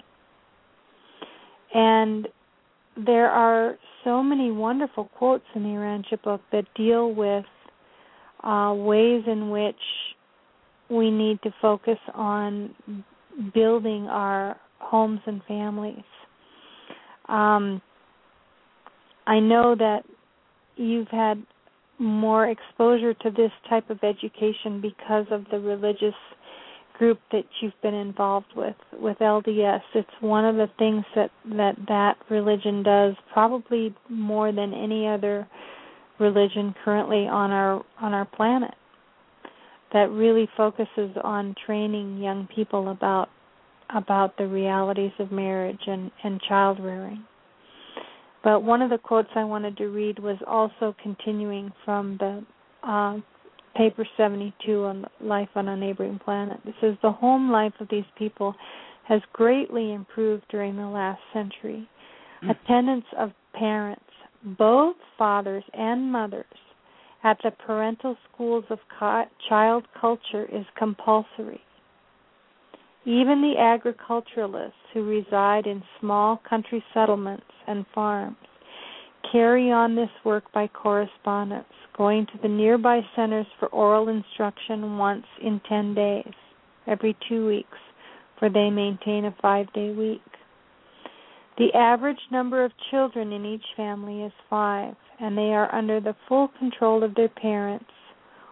And there are so many wonderful quotes in the Urantia book that deal with ways in which we need to focus on building our homes and families. I know that you've had more exposure to this type of education because of the religious group that you've been involved with LDS. It's one of the things that religion does, probably more than any other religion currently on our planet, that really focuses on training young people about the realities of marriage and child rearing. But one of the quotes I wanted to read was also continuing from the paper 72 on life on a neighboring planet. It says, "The home life of these people has greatly improved during the last century. Attendance of parents, both fathers and mothers, at the parental schools of child culture is compulsory. Even the agriculturalists who reside in small country settlements and farms carry on this work by correspondence, going to the nearby centers for oral instruction once in 10 days, every 2 weeks, for they maintain a 5-day week. The average number of children in each family is 5, and they are under the full control of their parents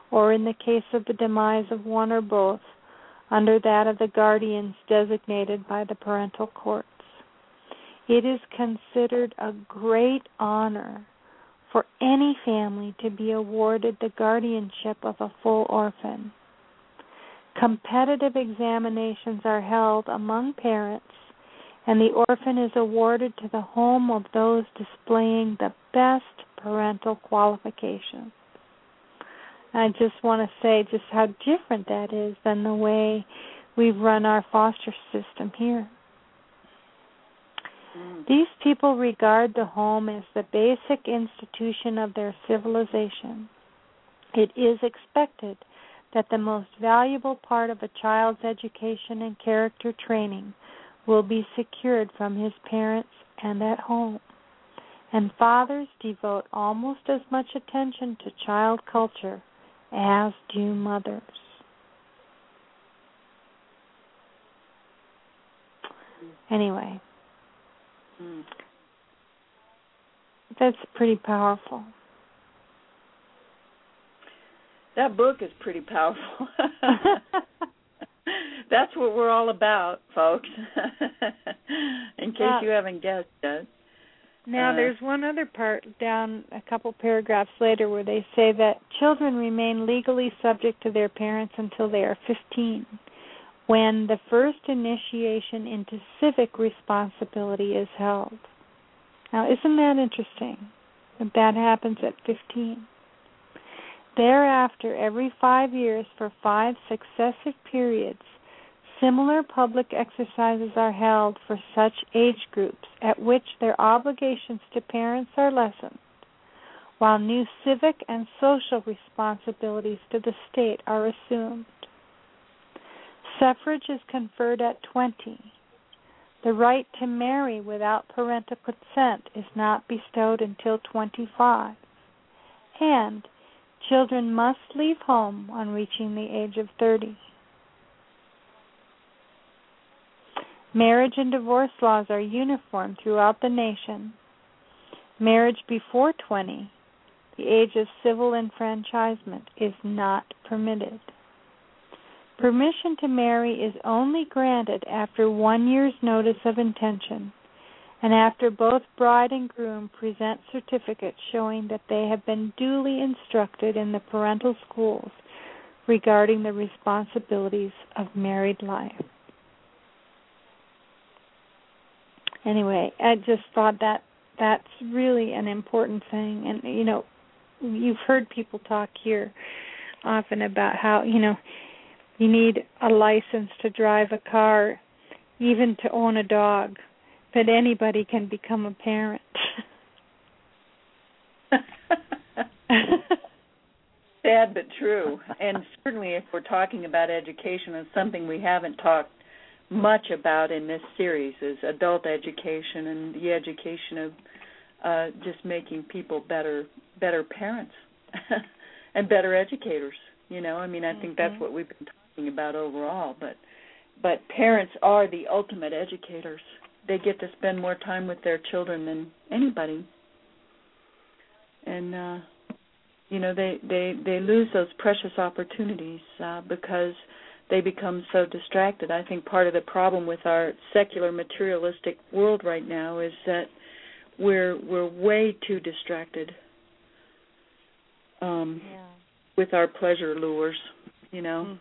or in the case of the demise of one or both, under that of the guardians designated by the parental courts. It is considered a great honor for any family to be awarded the guardianship of a full orphan. Competitive examinations are held among parents, and the orphan is awarded to the home of those displaying the best parental qualifications. I just want to say just how different that is than the way we run our foster system here. These people regard the home as the basic institution of their civilization. It is expected that the most valuable part of a child's education and character training will be secured from his parents and at home. And fathers devote almost as much attention to child culture as do mothers. Anyway, that's pretty powerful. That book is pretty powerful. That's what we're all about, folks, in case you haven't guessed yet. Now, there's one other part down a couple paragraphs later where they say that children remain legally subject to their parents until they are 15, when the first initiation into civic responsibility is held. Now, isn't that interesting that happens at 15? Thereafter, every 5 years for 5 successive periods, similar public exercises are held for such age groups at which their obligations to parents are lessened, while new civic and social responsibilities to the state are assumed. Suffrage is conferred at 20. The right to marry without parental consent is not bestowed until 25. And children must leave home on reaching the age of 30. Marriage and divorce laws are uniform throughout the nation. Marriage before 20, the age of civil enfranchisement, is not permitted. Permission to marry is only granted after 1 year's notice of intention and after both bride and groom present certificates showing that they have been duly instructed in the parental schools regarding the responsibilities of married life. Anyway, I just thought that that's really an important thing. And, you know, you've heard people talk here often about how, you know, you need a license to drive a car, even to own a dog, but anybody can become a parent. Sad but true. And certainly if we're talking about education, and something we haven't talked much about in this series is adult education and the education of just making people better parents and better educators. You know, I mean, I think that's what we've been talking about overall. But parents are the ultimate educators. They get to spend more time with their children than anybody. And you know, they lose those precious opportunities because they become so distracted. I think part of the problem with our secular materialistic world right now is that we're way too distracted with our pleasure lures, you know.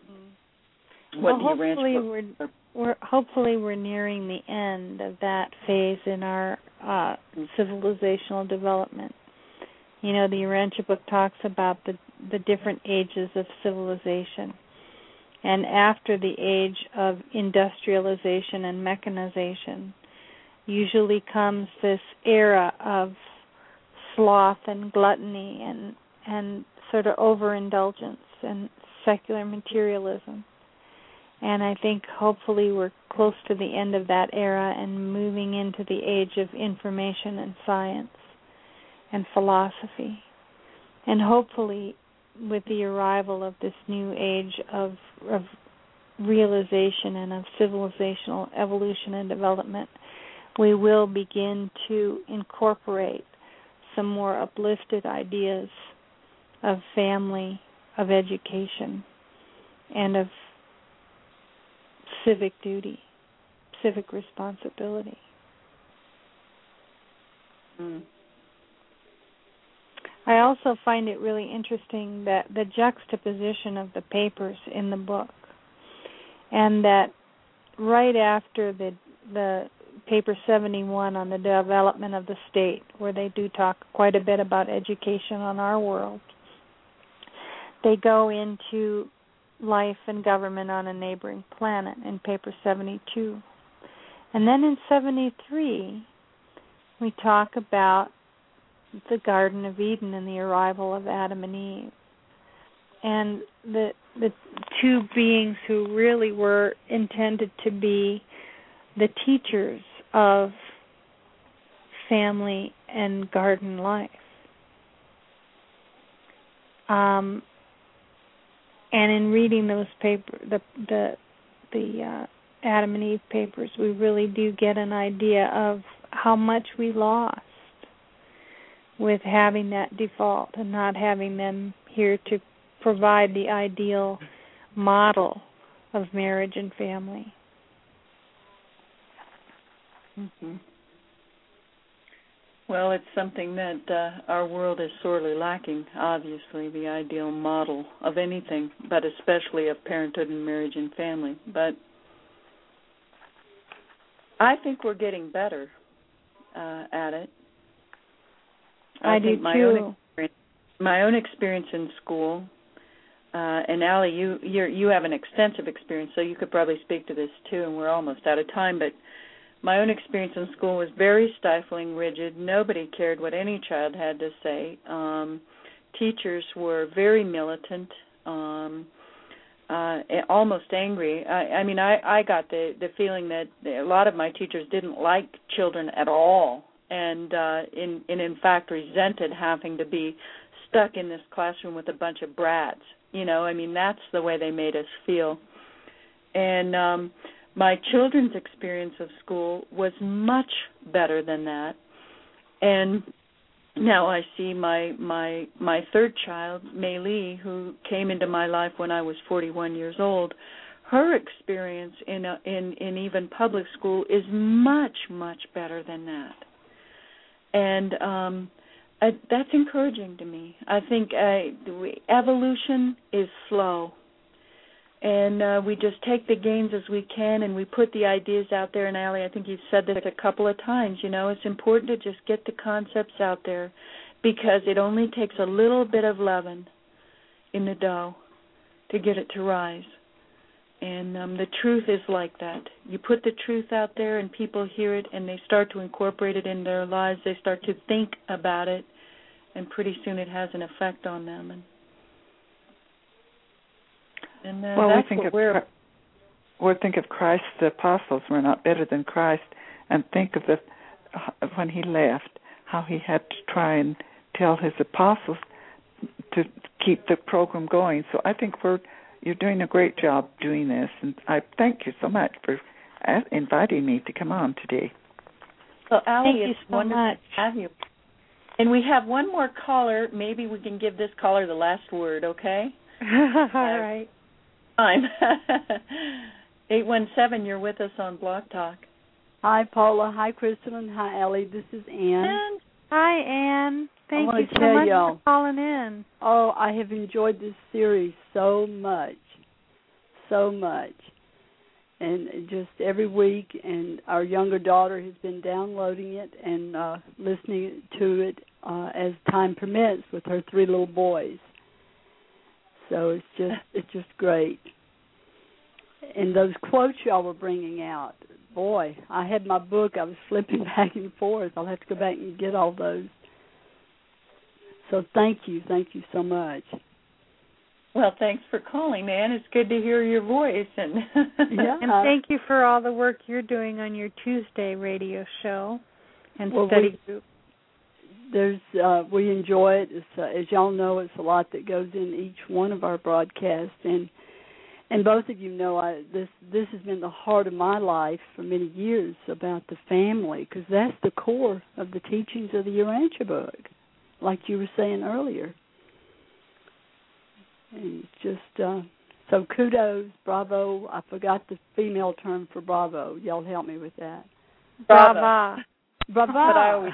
Hopefully we're nearing the end of that phase in our civilizational development. You know, the Urantia book talks about the different ages of civilization. And after the age of industrialization and mechanization, usually comes this era of sloth and gluttony and sort of overindulgence and secular materialism. And I think hopefully we're close to the end of that era and moving into the age of information and science and philosophy. And hopefully with the arrival of this new age of realization and of civilizational evolution and development, we will begin to incorporate some more uplifted ideas of family, of education and of civic duty, civic responsibility. I also find it really interesting that the juxtaposition of the papers in the book, and that right after the paper 71 on the development of the state, where they do talk quite a bit about education on our world, they go into life and government on a neighboring planet in paper 72. And then in 73, we talk about the Garden of Eden and the arrival of Adam and Eve. And the two beings who really were intended to be the teachers of family and garden life. And in reading those papers, the Adam and Eve papers, we really do get an idea of how much we lost with having that default and not having them here to provide the ideal model of marriage and family. Mm-hmm. Well, it's something that our world is sorely lacking, obviously, the ideal model of anything, but especially of parenthood and marriage and family. But I think we're getting better at it. I do too. My own experience in school, and Allie, you have an extensive experience, so you could probably speak to this too, and we're almost out of time, but my own experience in school was very stifling, rigid. Nobody cared what any child had to say. Teachers were very militant, almost angry. I got the feeling that a lot of my teachers didn't like children at all, and in fact resented having to be stuck in this classroom with a bunch of brats. That's the way they made us feel. And my children's experience of school was much better than that. And now I see my third child, Mei Lee, who came into my life when I was 41 years old. Her experience in even public school is much, much better than that. And that's encouraging to me. I think evolution is slow. And we just take the gains as we can, and we put the ideas out there. And, Allie, I think you've said this a couple of times, it's important to just get the concepts out there, because it only takes a little bit of leaven in the dough to get it to rise. And the truth is like that. You put the truth out there, and people hear it, and they start to incorporate it in their lives. They start to think about it, and pretty soon it has an effect on them. And we think of Christ, the apostles were not better than Christ, and think of when he left, how he had to try and tell his apostles to keep the program going. So I think you're doing a great job doing this, and I thank you so much for inviting me to come on today. Well, Allie, it's wonderful to have you. And we have one more caller. Maybe we can give this caller the last word, okay? All right. 817, you're with us on Blog Talk. Hi, Paula. Hi, Crystal. And hi, Ellie. This is Ann. Hi, Ann. Thank you so much for calling in. Oh, I have enjoyed this series so much. And just every week, and our younger daughter has been downloading it and listening to it as time permits with her 3 little boys. So it's just great. And those quotes y'all were bringing out, boy, I had my book. I was flipping back and forth. I'll have to go back and get all those. So thank you so much. Well, thanks for calling, Ann. It's good to hear your voice. And thank you for all the work you're doing on your Tuesday radio show and study group. We enjoy it. As y'all know, it's a lot that goes in each one of our broadcasts, and both of you know this has been the heart of my life for many years, about the family, because that's the core of the teachings of the Urantia book, like you were saying earlier. And it's just so kudos, bravo. I forgot the female term for bravo. Y'all help me with that. Brava. Brava. But I always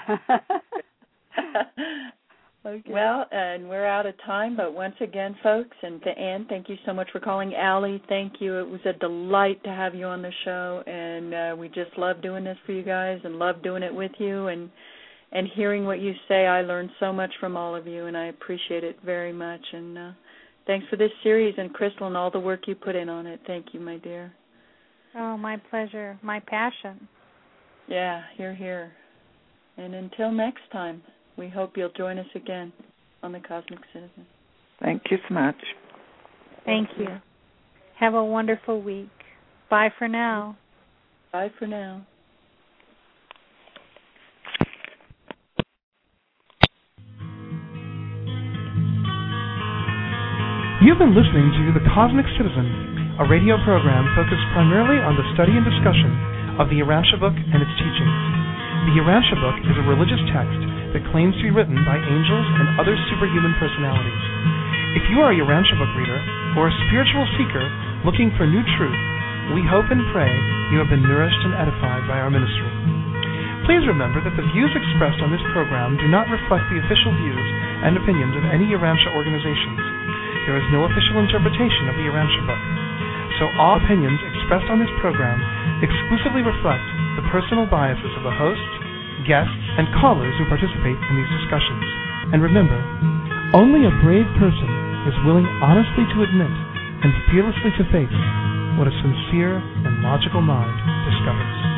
Okay. Well, and we're out of time, but once again, folks, and to Ann, thank you so much for calling. Allie, thank you. It was a delight to have you on the show, and we just love doing this for you guys and love doing it with you and hearing what you say. I learned so much from all of you, and I appreciate it very much. And thanks for this series, and Crystal, and all the work you put in on it. Thank you, my dear. Oh, my pleasure. My passion. Yeah, here. And until next time, we hope you'll join us again on The Cosmic Citizen. Thank you so much. Thank you. Have a wonderful week. Bye for now. Bye for now. You've been listening to The Cosmic Citizen, a radio program focused primarily on the study and discussion of the Urantia book and its teachings. The Urantia book is a religious text that claims to be written by angels and other superhuman personalities. If you are a Urantia book reader or a spiritual seeker looking for new truth, we hope and pray you have been nourished and edified by our ministry. Please remember that the views expressed on this program do not reflect the official views and opinions of any Urantia organizations. There is no official interpretation of the Urantia book, so all opinions expressed on this program exclusively reflect the personal biases of the host, guests, and callers who participate in these discussions. And remember, only a brave person is willing honestly to admit and fearlessly to face what a sincere and logical mind discovers.